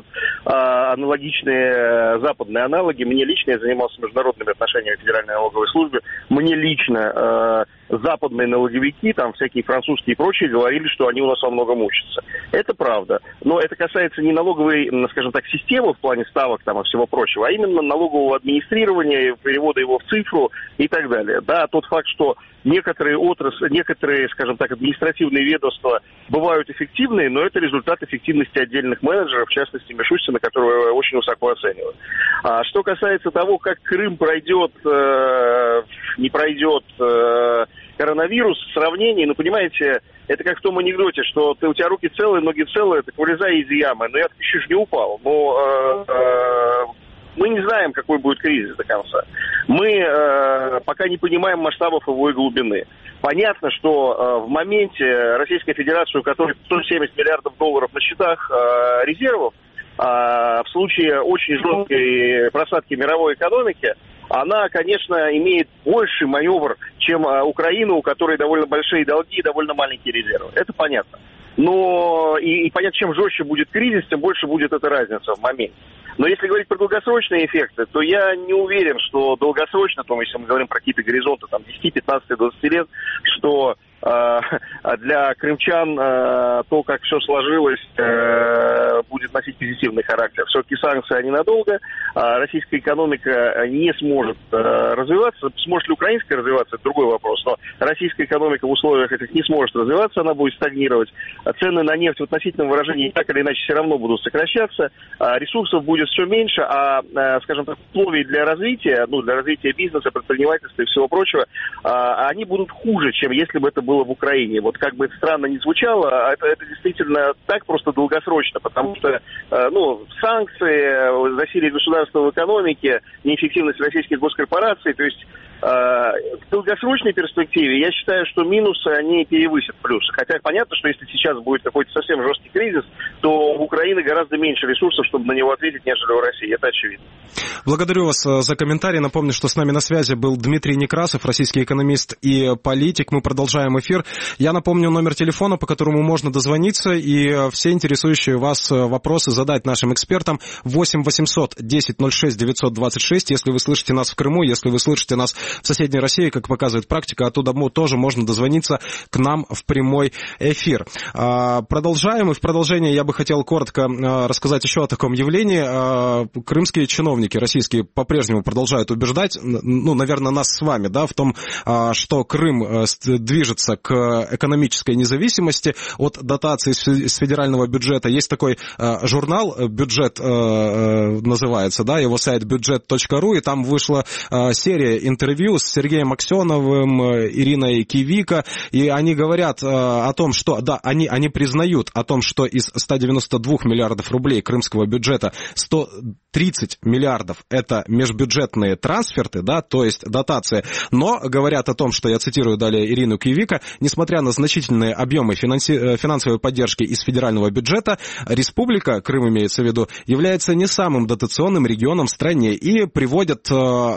S5: аналогичные западные аналоги. Мне лично, я занимался международными отношениями в Федеральной налоговой службе, мне лично западные налоговики, там всякие французские и прочие, говорили, что они у нас во многом учатся. Это правда. Но это касается не налоговой, скажем так, системы в плане ставок там, и всего прочего, а именно налогового администрирования, перевода его в цифру и так далее. Да, тот факт, что некоторые отрасли, некоторые, скажем так, административные ведомства бывают эффективные, но это результат эффективности отдельных менеджеров, в частности Мишустина, которого я очень высоко оцениваю. А что касается того, как Крым пройдет, не пройдет коронавирус, сравнение, понимаете, это как в том анекдоте, что у тебя руки целые, ноги целые, так вылезай из ямы. Но я еще ж не упал. Но мы не знаем, какой будет кризис до конца. Мы пока не понимаем масштабов его и глубины. Понятно, что в моменте Российской Федерации, у которой 170 миллиардов долларов на счетах резервов, в случае очень жесткой просадки мировой экономики, она, конечно, имеет больший маневр, чем Украина, у которой довольно большие долги и довольно маленькие резервы. Это понятно. Но и понятно, чем жестче будет кризис, тем больше будет эта разница в моменте. Но если говорить про долгосрочные эффекты, то я не уверен, что долгосрочно, то если мы говорим про какие-то горизонты там, 10, 15, 20 лет, что для крымчан то, как все сложилось, будет носить позитивный характер. Все-таки санкции, они надолго. Российская экономика не сможет развиваться. Сможет ли украинская развиваться, это другой вопрос. Но российская экономика в условиях этих не сможет развиваться, она будет стагнировать. Цены на нефть в относительном выражении так или иначе все равно будут сокращаться. Ресурсов будет все меньше, скажем так, условий для развития бизнеса, предпринимательства и всего прочего, они будут хуже, чем если бы это было в Украине. Вот как бы это странно ни звучало, это действительно так просто долгосрочно, потому что санкции, засилие государства в экономике, неэффективность российских госкорпораций, то есть в долгосрочной перспективе я считаю, что минусы, они перевысят плюсы. Хотя понятно, что если сейчас будет какой-то совсем жесткий кризис, то у Украины гораздо меньше ресурсов, чтобы на него ответить, нежели у России. Это очевидно.
S2: Благодарю вас за комментарий. Напомню, что с нами на связи был Дмитрий Некрасов, российский экономист и политик. Мы продолжаем эфир. Я напомню номер телефона, по которому можно дозвониться и все интересующие вас вопросы задать нашим экспертам. 8 800 10 06 926. Если вы слышите нас в Крыму, если вы слышите нас в соседней России, как показывает практика, оттуда тоже можно дозвониться к нам в прямой эфир. Продолжаем, и в продолжение я бы хотел коротко рассказать еще о таком явлении. Крымские чиновники российские по-прежнему продолжают убеждать, наверное, нас с вами, в том, что Крым движется к экономической независимости от дотаций из федерального бюджета. Есть такой журнал «Бюджет» называется, его сайт budget.ru, и там вышла серия интервью с Сергеем Аксеновым, Ириной Кивико, и они говорят о том, что, они признают о том, что из 192 миллиардов рублей крымского бюджета 130 миллиардов это межбюджетные трансферты, то есть дотации, но говорят о том, что, я цитирую далее Ирину Кивико, несмотря на значительные объемы финансовой поддержки из федерального бюджета, республика, Крым имеется в виду, является не самым дотационным регионом в стране, и приводят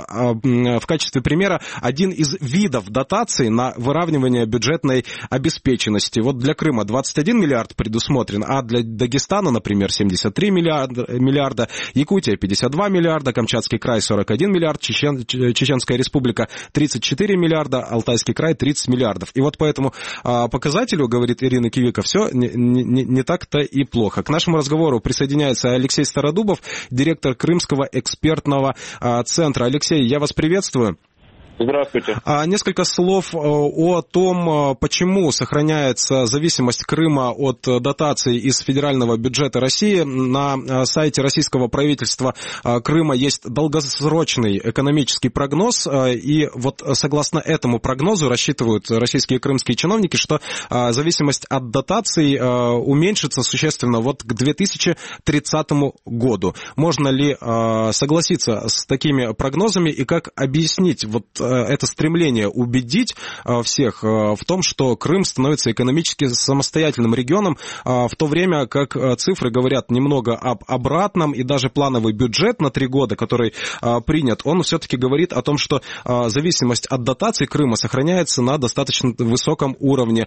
S2: в качестве примера один из видов дотаций на выравнивание бюджетной обеспеченности. Вот для Крыма 21 миллиард предусмотрен, а для Дагестана, например, 73 миллиарда, Якутия 52 миллиарда, Камчатский край 41 миллиард, Чеченская республика 34 миллиарда, Алтайский край 30 миллиардов. И вот по этому показателю, говорит Ирина Кивико, все не так-то и плохо. К нашему разговору присоединяется Алексей Стародубов, директор Крымского экспертного центра. Алексей, я вас приветствую.
S5: Здравствуйте.
S2: Несколько слов о том, почему сохраняется зависимость Крыма от дотаций из федерального бюджета России. На сайте российского правительства Крыма есть долгосрочный экономический прогноз, и вот согласно этому прогнозу рассчитывают российские крымские чиновники, что зависимость от дотаций уменьшится существенно вот к 2030 году. Можно ли согласиться с такими прогнозами и как объяснить вот это стремление убедить всех в том, что Крым становится экономически самостоятельным регионом, в то время как цифры говорят немного об обратном, и даже плановый бюджет на 3 года, который принят, он все-таки говорит о том, что зависимость от дотаций Крыма сохраняется на достаточно высоком уровне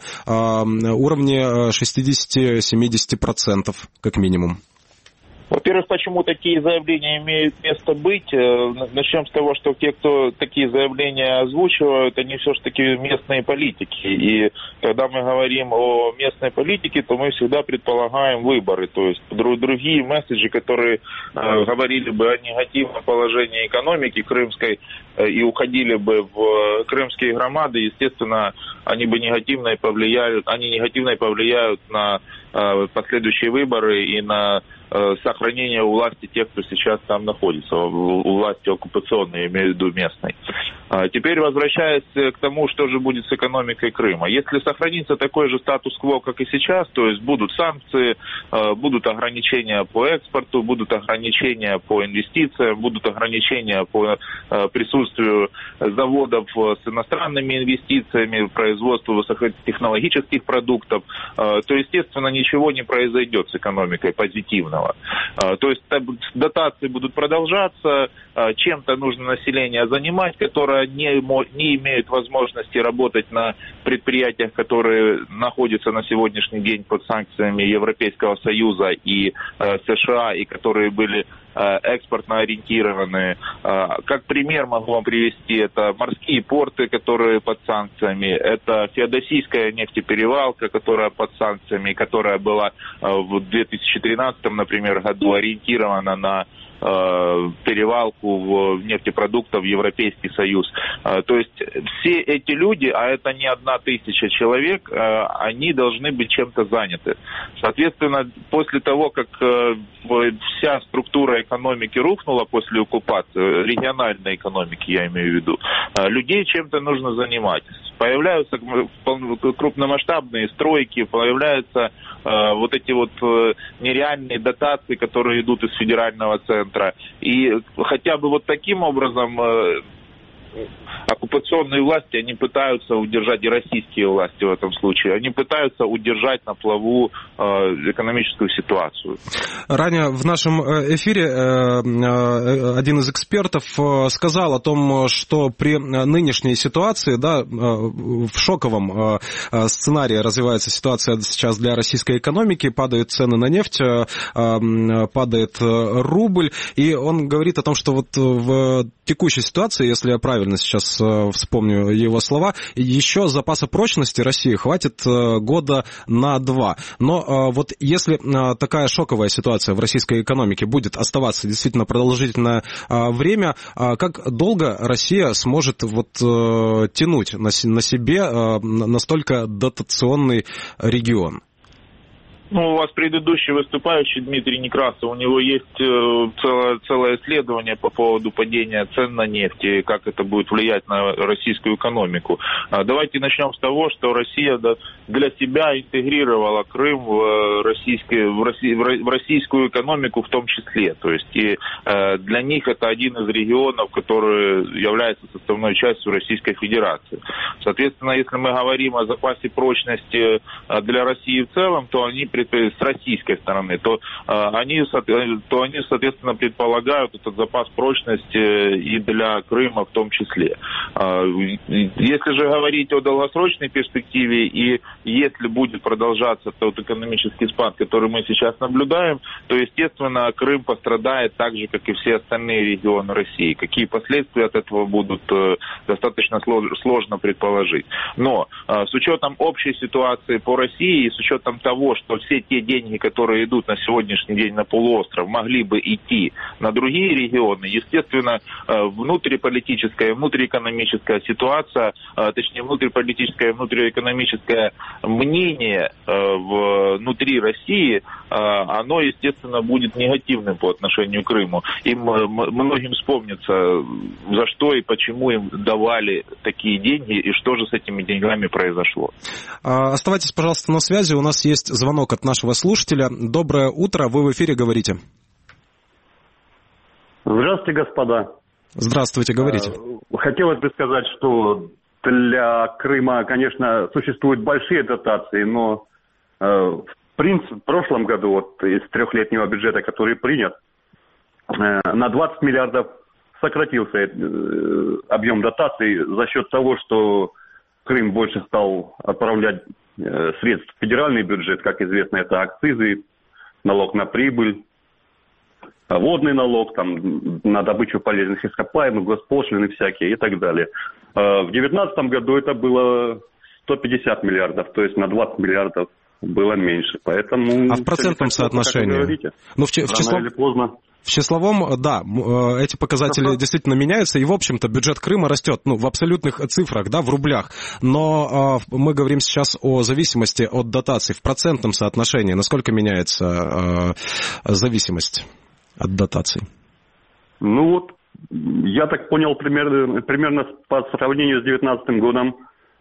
S2: 60-70% как минимум.
S7: Во-первых, почему такие заявления имеют место быть? Начнем с того, что те, кто такие заявления озвучивают, они все-таки местные политики. И когда мы говорим о местной политике, то мы всегда предполагаем выборы. То есть другие месседжи, которые говорили бы о негативном положении экономики крымской и уходили бы в крымские громады, естественно, они негативно повлияют на последующие выборы и на сохранение у власти тех, кто сейчас там находится, у власти оккупационной, я имею в виду местной. Теперь возвращаясь к тому, что же будет с экономикой Крыма. Если сохранится такой же статус-кво, как и сейчас, то есть будут санкции, будут ограничения по экспорту, будут ограничения по инвестициям, будут ограничения по присутствию заводов с иностранными инвестициями, производству высокотехнологических продуктов, то, естественно, ничего не произойдет с экономикой позитивного. То есть дотации будут продолжаться, чем-то нужно население занимать, которое не имеет возможности работать на предприятиях, которые находятся на сегодняшний день под санкциями Европейского Союза и США, и которые были экспортно ориентированы. Как пример могу вам привести, это морские порты, которые под санкциями, это феодосийская нефтеперевалка, которая под санкциями, которая была в 2013, например, году ориентирована на перевалку в нефтепродуктов в Европейский Союз. То есть все эти люди, а это не 1000 человек, они должны быть чем-то заняты. Соответственно, после того, как вся структура экономики рухнула после оккупации, региональной экономики я имею в виду, людей чем-то нужно занимать. Появляются крупномасштабные стройки, появляются вот эти вот нереальные дотации, которые идут из федерального центра. И хотя бы вот таким образом оккупационные власти, они пытаются удержать, и российские власти в этом случае, они пытаются удержать на плаву экономическую ситуацию. Ранее
S2: в нашем эфире один из экспертов сказал о том, что при нынешней ситуации, да, в шоковом сценарии развивается ситуация сейчас для российской экономики, падают цены на нефть, падает рубль, и он говорит о том, что вот в текущей ситуации, если я правильно сейчас вспомню его слова, еще запаса прочности России хватит года на 2. Но вот если такая шоковая ситуация в российской экономике будет оставаться действительно продолжительное время, как долго Россия сможет вот тянуть на себе настолько дотационный регион?
S7: Ну, у вас предыдущий выступающий Дмитрий Некрасов, у него есть целое исследование по поводу падения цен на нефть и как это будет влиять на российскую экономику. Давайте начнем с того, что Россия для себя интегрировала Крым в российскую экономику в том числе. То есть и для них это один из регионов, который является составной частью Российской Федерации. Соответственно, если мы говорим о запасе прочности для России в целом, то они с российской стороны, то они, соответственно, предполагают этот запас прочности и для Крыма в том числе. Если же говорить о долгосрочной перспективе, и если будет продолжаться тот экономический спад, который мы сейчас наблюдаем, то, естественно, Крым пострадает так же, как и все остальные регионы России. Какие последствия от этого будут, достаточно сложно предположить. Но с учетом общей ситуации по России и с учетом того, что все те деньги, которые идут на сегодняшний день на полуостров, могли бы идти на другие регионы, естественно, внутриполитическая, внутриэкономическая ситуация, точнее, внутриполитическое и внутриэкономическое мнение внутри России, оно, естественно, будет негативным по отношению к Крыму. Им многим вспомнится, за что и почему им давали такие деньги, и что же с этими деньгами произошло.
S2: Оставайтесь, пожалуйста, на связи. У нас есть звонок от нашего слушателя. Доброе утро, вы в эфире говорите.
S8: Здравствуйте, господа.
S2: Здравствуйте, говорите.
S8: Хотелось бы сказать, что для Крыма, конечно, существуют большие дотации, но в прошлом году, вот из трехлетнего бюджета, который принят, на 20 миллиардов сократился объем дотаций за счет того, что Крым больше стал отправлять средств в федеральный бюджет. Как известно, это акцизы, налог на прибыль, водный налог, там, на добычу полезных ископаемых, госпошлины всякие и так далее. В 2019 году это было 150 миллиардов, то есть на 20 миллиардов было меньше. Поэтому...
S2: А в процентном соотношении?
S8: Ну, рано или поздно.
S2: В числовом, да, эти показатели действительно меняются, и, в общем-то, бюджет Крыма растет, в абсолютных цифрах, да, в рублях, но мы говорим сейчас о зависимости от дотаций. В процентном соотношении насколько меняется зависимость от дотаций?
S8: Ну вот, я так понял, примерно по сравнению с 2019 годом,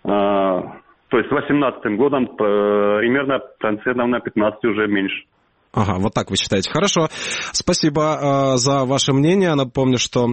S8: то есть с 2018 годом, примерно процентов на 15 уже меньше.
S2: Ага, вот так вы считаете. Хорошо. Спасибо за ваше мнение. Напомню, что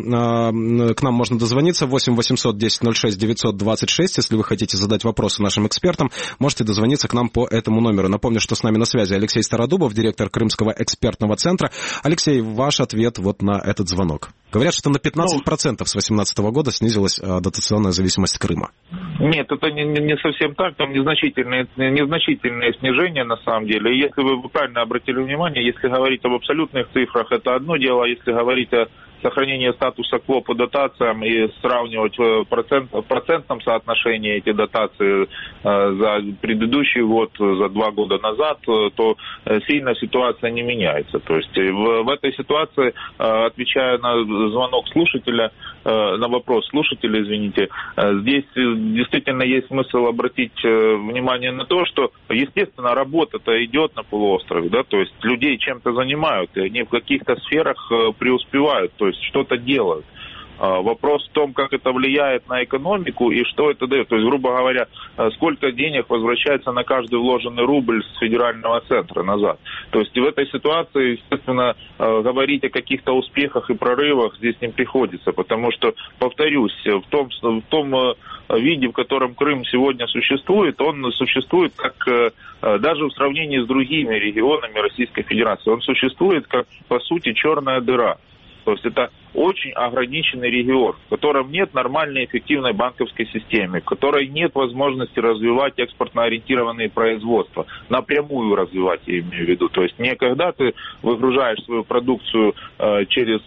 S2: к нам можно дозвониться 8 800 10 06 926. Если вы хотите задать вопросы нашим экспертам, можете дозвониться к нам по этому номеру. Напомню, что с нами на связи Алексей Стародубов, директор Крымского экспертного центра. Алексей, ваш ответ вот на этот звонок. Говорят, что на 15% с 2018 года снизилась дотационная зависимость Крыма.
S7: Нет, это не совсем так. Там незначительное снижение на самом деле. Если вы правильно обратили внимание, если говорить об абсолютных цифрах, это одно дело. Если говорить о сохранении статуса КВО по дотациям и сравнивать в процентном соотношении эти дотации за предыдущий год, за 2 года назад, то сильно ситуация не меняется. То есть в этой ситуации, отвечая на звонок слушателя, на вопрос слушателя, извините, здесь действительно есть смысл обратить внимание на то, что, естественно, работа-то идет на полуострове, да, то есть людей чем-то занимают, и они в каких-то сферах преуспевают, то есть что-то делают. Вопрос в том, как это влияет на экономику и что это дает. То есть, грубо говоря, сколько денег возвращается на каждый вложенный рубль с федерального центра назад. То есть в этой ситуации, естественно, говорить о каких-то успехах и прорывах здесь не приходится. Потому что, повторюсь, в том виде, в котором Крым сегодня существует, он существует как даже в сравнении с другими регионами Российской Федерации. Он существует как, по сути, черная дыра. То есть это очень ограниченный регион, в котором нет нормальной эффективной банковской системы, в которой нет возможности развивать экспортно-ориентированные производства, напрямую развивать, я имею в виду. То есть не когда ты выгружаешь свою продукцию через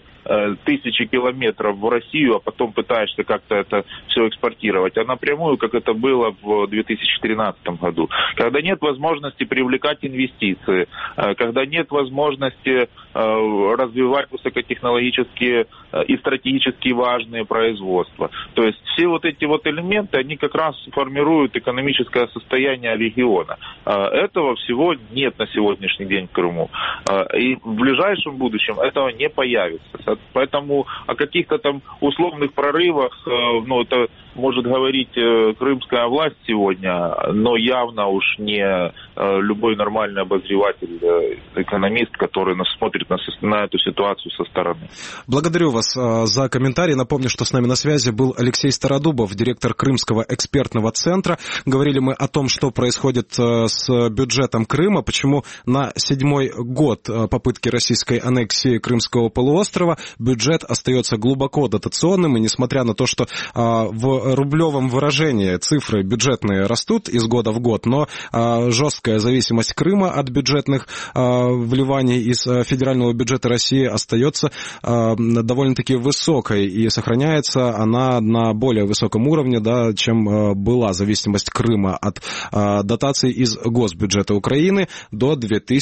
S7: тысячи километров в Россию, а потом пытаешься как-то это все экспортировать, а напрямую, как это было в 2013 году. Когда нет возможности привлекать инвестиции, когда нет возможности развивать высокотехнологические и стратегически важные производства. То есть все вот эти вот элементы, они как раз формируют экономическое состояние региона. Этого всего нет на сегодняшний день в Крыму. И в ближайшем будущем этого не появится. Поэтому о каких-то там условных прорывах, это может говорить крымская власть сегодня, но явно уж не любой нормальный обозреватель, экономист, который смотрит на эту ситуацию со стороны.
S2: Благодарю вас за комментарий. Напомню, что с нами на связи был Алексей Стародубов, директор Крымского экспертного центра. Говорили мы о том, что происходит с бюджетом Крыма, почему на 7-й год попытки российской аннексии Крымского полуострова бюджет остается глубоко дотационным, и несмотря на то, что в рублевом выражении цифры бюджетные растут из года в год, но жесткая зависимость Крыма от бюджетных вливаний из федерального бюджета России остается довольно-таки высокой, и сохраняется она на более высоком уровне, да, чем была зависимость Крыма от дотаций из госбюджета Украины до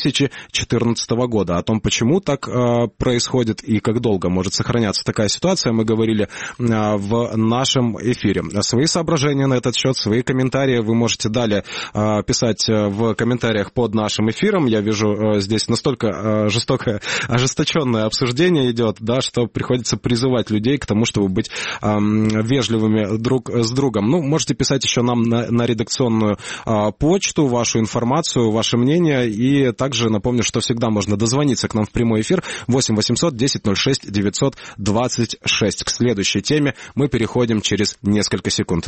S2: 2014 года. О том, почему так происходит и как долго может сохраняться такая ситуация, мы говорили в нашем эфире. Свои соображения на этот счет, свои комментарии вы можете далее писать в комментариях под нашим эфиром. Я вижу, здесь настолько ожесточенное обсуждение идет, да, что приходится призывать людей к тому, чтобы быть вежливыми друг с другом. Ну, можете писать еще нам на редакционную почту вашу информацию, ваше мнение, и также напомню, что всегда можно дозвониться к нам в прямой эфир 8 800 10 06 926. К следующей теме мы переходим через несколько секунд.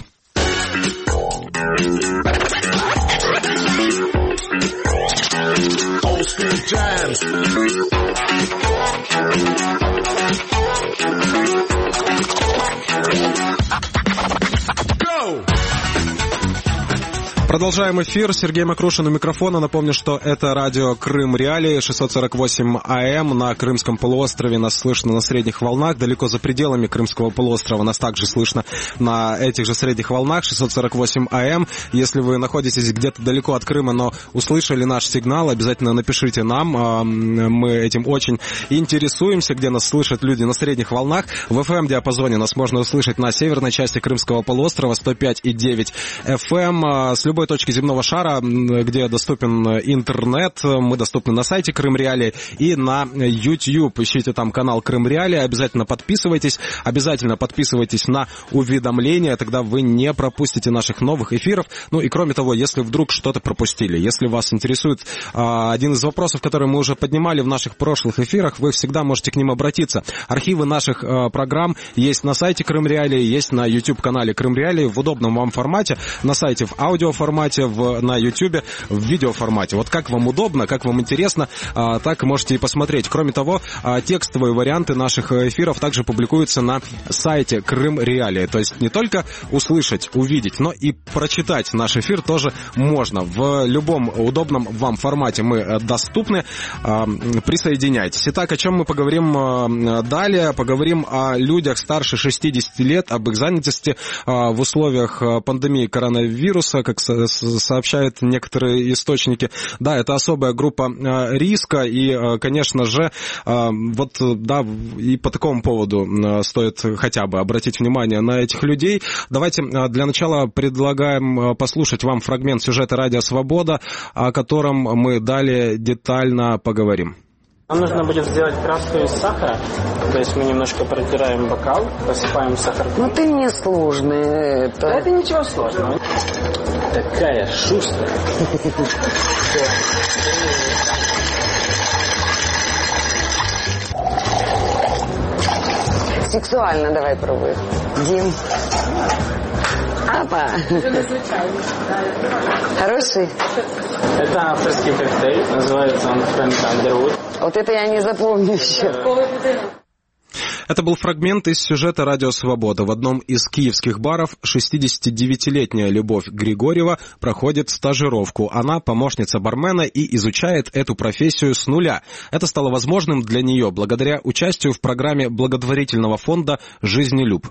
S2: Продолжаем эфир. Сергей Макрушин у микрофона. Напомню, что это радио Крым Реалии, 648 АМ на Крымском полуострове. Нас слышно на средних волнах. Далеко за пределами Крымского полуострова нас также слышно на этих же средних волнах, 648 АМ. Если вы находитесь где-то далеко от Крыма, но услышали наш сигнал, обязательно напишите нам. Мы этим очень интересуемся, где нас слышат люди на средних волнах. В FM-диапазоне нас можно услышать на северной части Крымского полуострова 105,9 FM. С любой точки земного шара, где доступен интернет, мы доступны на сайте Крым Реалии и на YouTube. Ищите там канал Крым Реалии, обязательно подписывайтесь на уведомления, тогда вы не пропустите наших новых эфиров. Ну и кроме того, если вдруг что-то пропустили, если вас интересует один из вопросов, которые мы уже поднимали в наших прошлых эфирах, вы всегда можете к ним обратиться. Архивы наших программ есть на сайте Крым Реалии, есть на YouTube-канале Крым Реалии в удобном вам формате, на сайте в аудиоформате, на YouTube в видеоформате. Вот как вам удобно, как вам интересно, так можете и посмотреть. Кроме того, текстовые варианты наших эфиров также публикуются на сайте Крым Реалии. То есть не только услышать, увидеть, но и прочитать наш эфир тоже можно. В любом удобном вам формате мы доступны. Присоединяйтесь. Итак, о чем мы поговорим далее? Поговорим о людях старше 60 лет, об их занятости в условиях пандемии коронавируса, как сообщают некоторые источники. Да, это особая группа риска, и, конечно же, вот, да, и по такому поводу стоит хотя бы обратить внимание на этих людей. Давайте для начала предлагаем послушать вам фрагмент сюжета «Радио Свобода», о котором мы далее детально поговорим.
S9: Нам нужно будет сделать краску из сахара, то есть мы немножко протираем бокал, посыпаем сахар.
S10: Ну ты мне сложный.
S9: Это ничего сложного. Такая шустрая.
S10: Сексуально давай пробуй. Дим. Апа. Хороший?
S9: Это авторский коктейль, называется он Frank Underwood.
S10: Вот это я не запомню еще.
S2: Это был фрагмент из сюжета «Радио Свобода». В одном из киевских баров 69-летняя Любовь Григорьева проходит стажировку. Она помощница бармена и изучает эту профессию с нуля. Это стало возможным для нее благодаря участию в программе благотворительного фонда «Жизнелюб».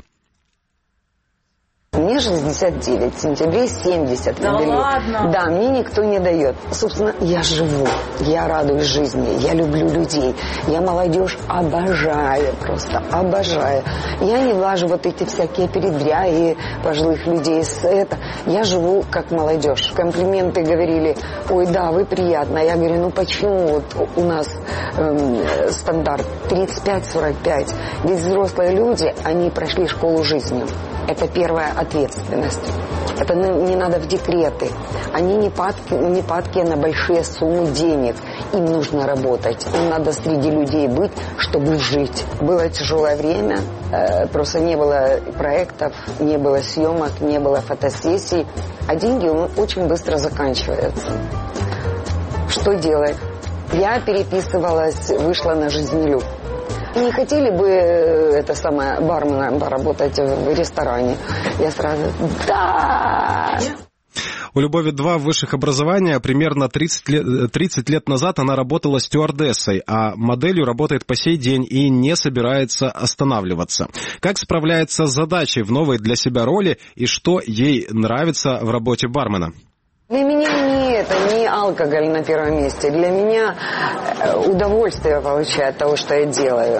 S10: Мне 69, в сентябре 70.
S11: Да ладно?
S10: Да, мне никто не дает. Собственно, я живу, я радуюсь жизни, я люблю людей. Я молодежь обожаю, просто обожаю. Я не влажу вот эти всякие передряги пожилых людей. Я живу как молодежь. Комплименты говорили: ой, да, вы приятно. Я говорю: ну почему вот у нас стандарт 35-45? Ведь взрослые люди, они прошли школу жизни. Это первая ответственность. Это не надо в декреты. Они не падки на большие суммы денег. Им нужно работать. Им надо среди людей быть, чтобы жить. Было тяжелое время. Просто не было проектов, не было съемок, не было фотосессий. А деньги очень быстро заканчиваются. Что делать? Я переписывалась, вышла на «Жизнелюб». Не хотели бы барменом поработать в ресторане? Я сразу: да!
S2: У Любови 2 высших образования. Примерно 30 лет назад она работала стюардессой, а моделью работает по сей день и не собирается останавливаться. Как справляется с задачей в новой для себя роли и что ей нравится в работе бармена?
S10: Для меня не алкоголь на первом месте. Для меня удовольствие получаю от того, что я делаю.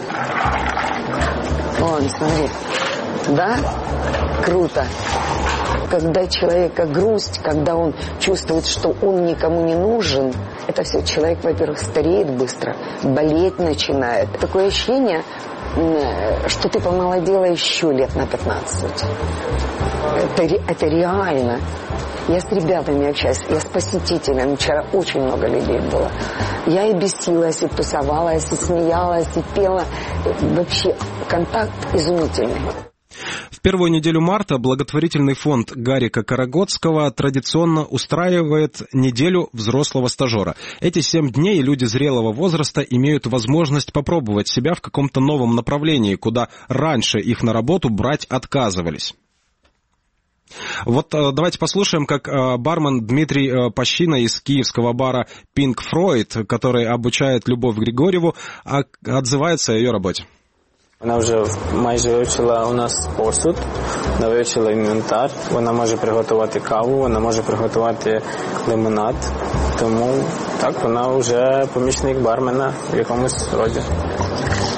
S10: Вон, смотри. Да? Круто. Когда человека грусть, когда он чувствует, что он никому не нужен, это все. Человек, во-первых, стареет быстро, болеть начинает. Такое ощущение, что ты помолодела еще лет на 15. Это реально. Я с ребятами общаюсь, я с посетителями. Вчера очень много людей было. Я и бесилась, и тусовалась, и смеялась, и пела. Вообще контакт изумительный.
S2: В первую неделю марта благотворительный фонд Гарика Карагодского традиционно устраивает неделю взрослого стажера. Эти 7 дней люди зрелого возраста имеют возможность попробовать себя в каком-то новом направлении, куда раньше их на работу брать отказывались. Вот давайте послушаем, как бармен Дмитрий Пащина из киевского бара Pink Floyd, который обучает Любовь Григорьеву, отзывается о ее работе.
S9: Вона вже майже вивчила у нас посуд, вона вивчила інвентар, вона може приготувати каву, вона може приготувати лимонад, тому так, вона вже помічник бармена в якомусь роді.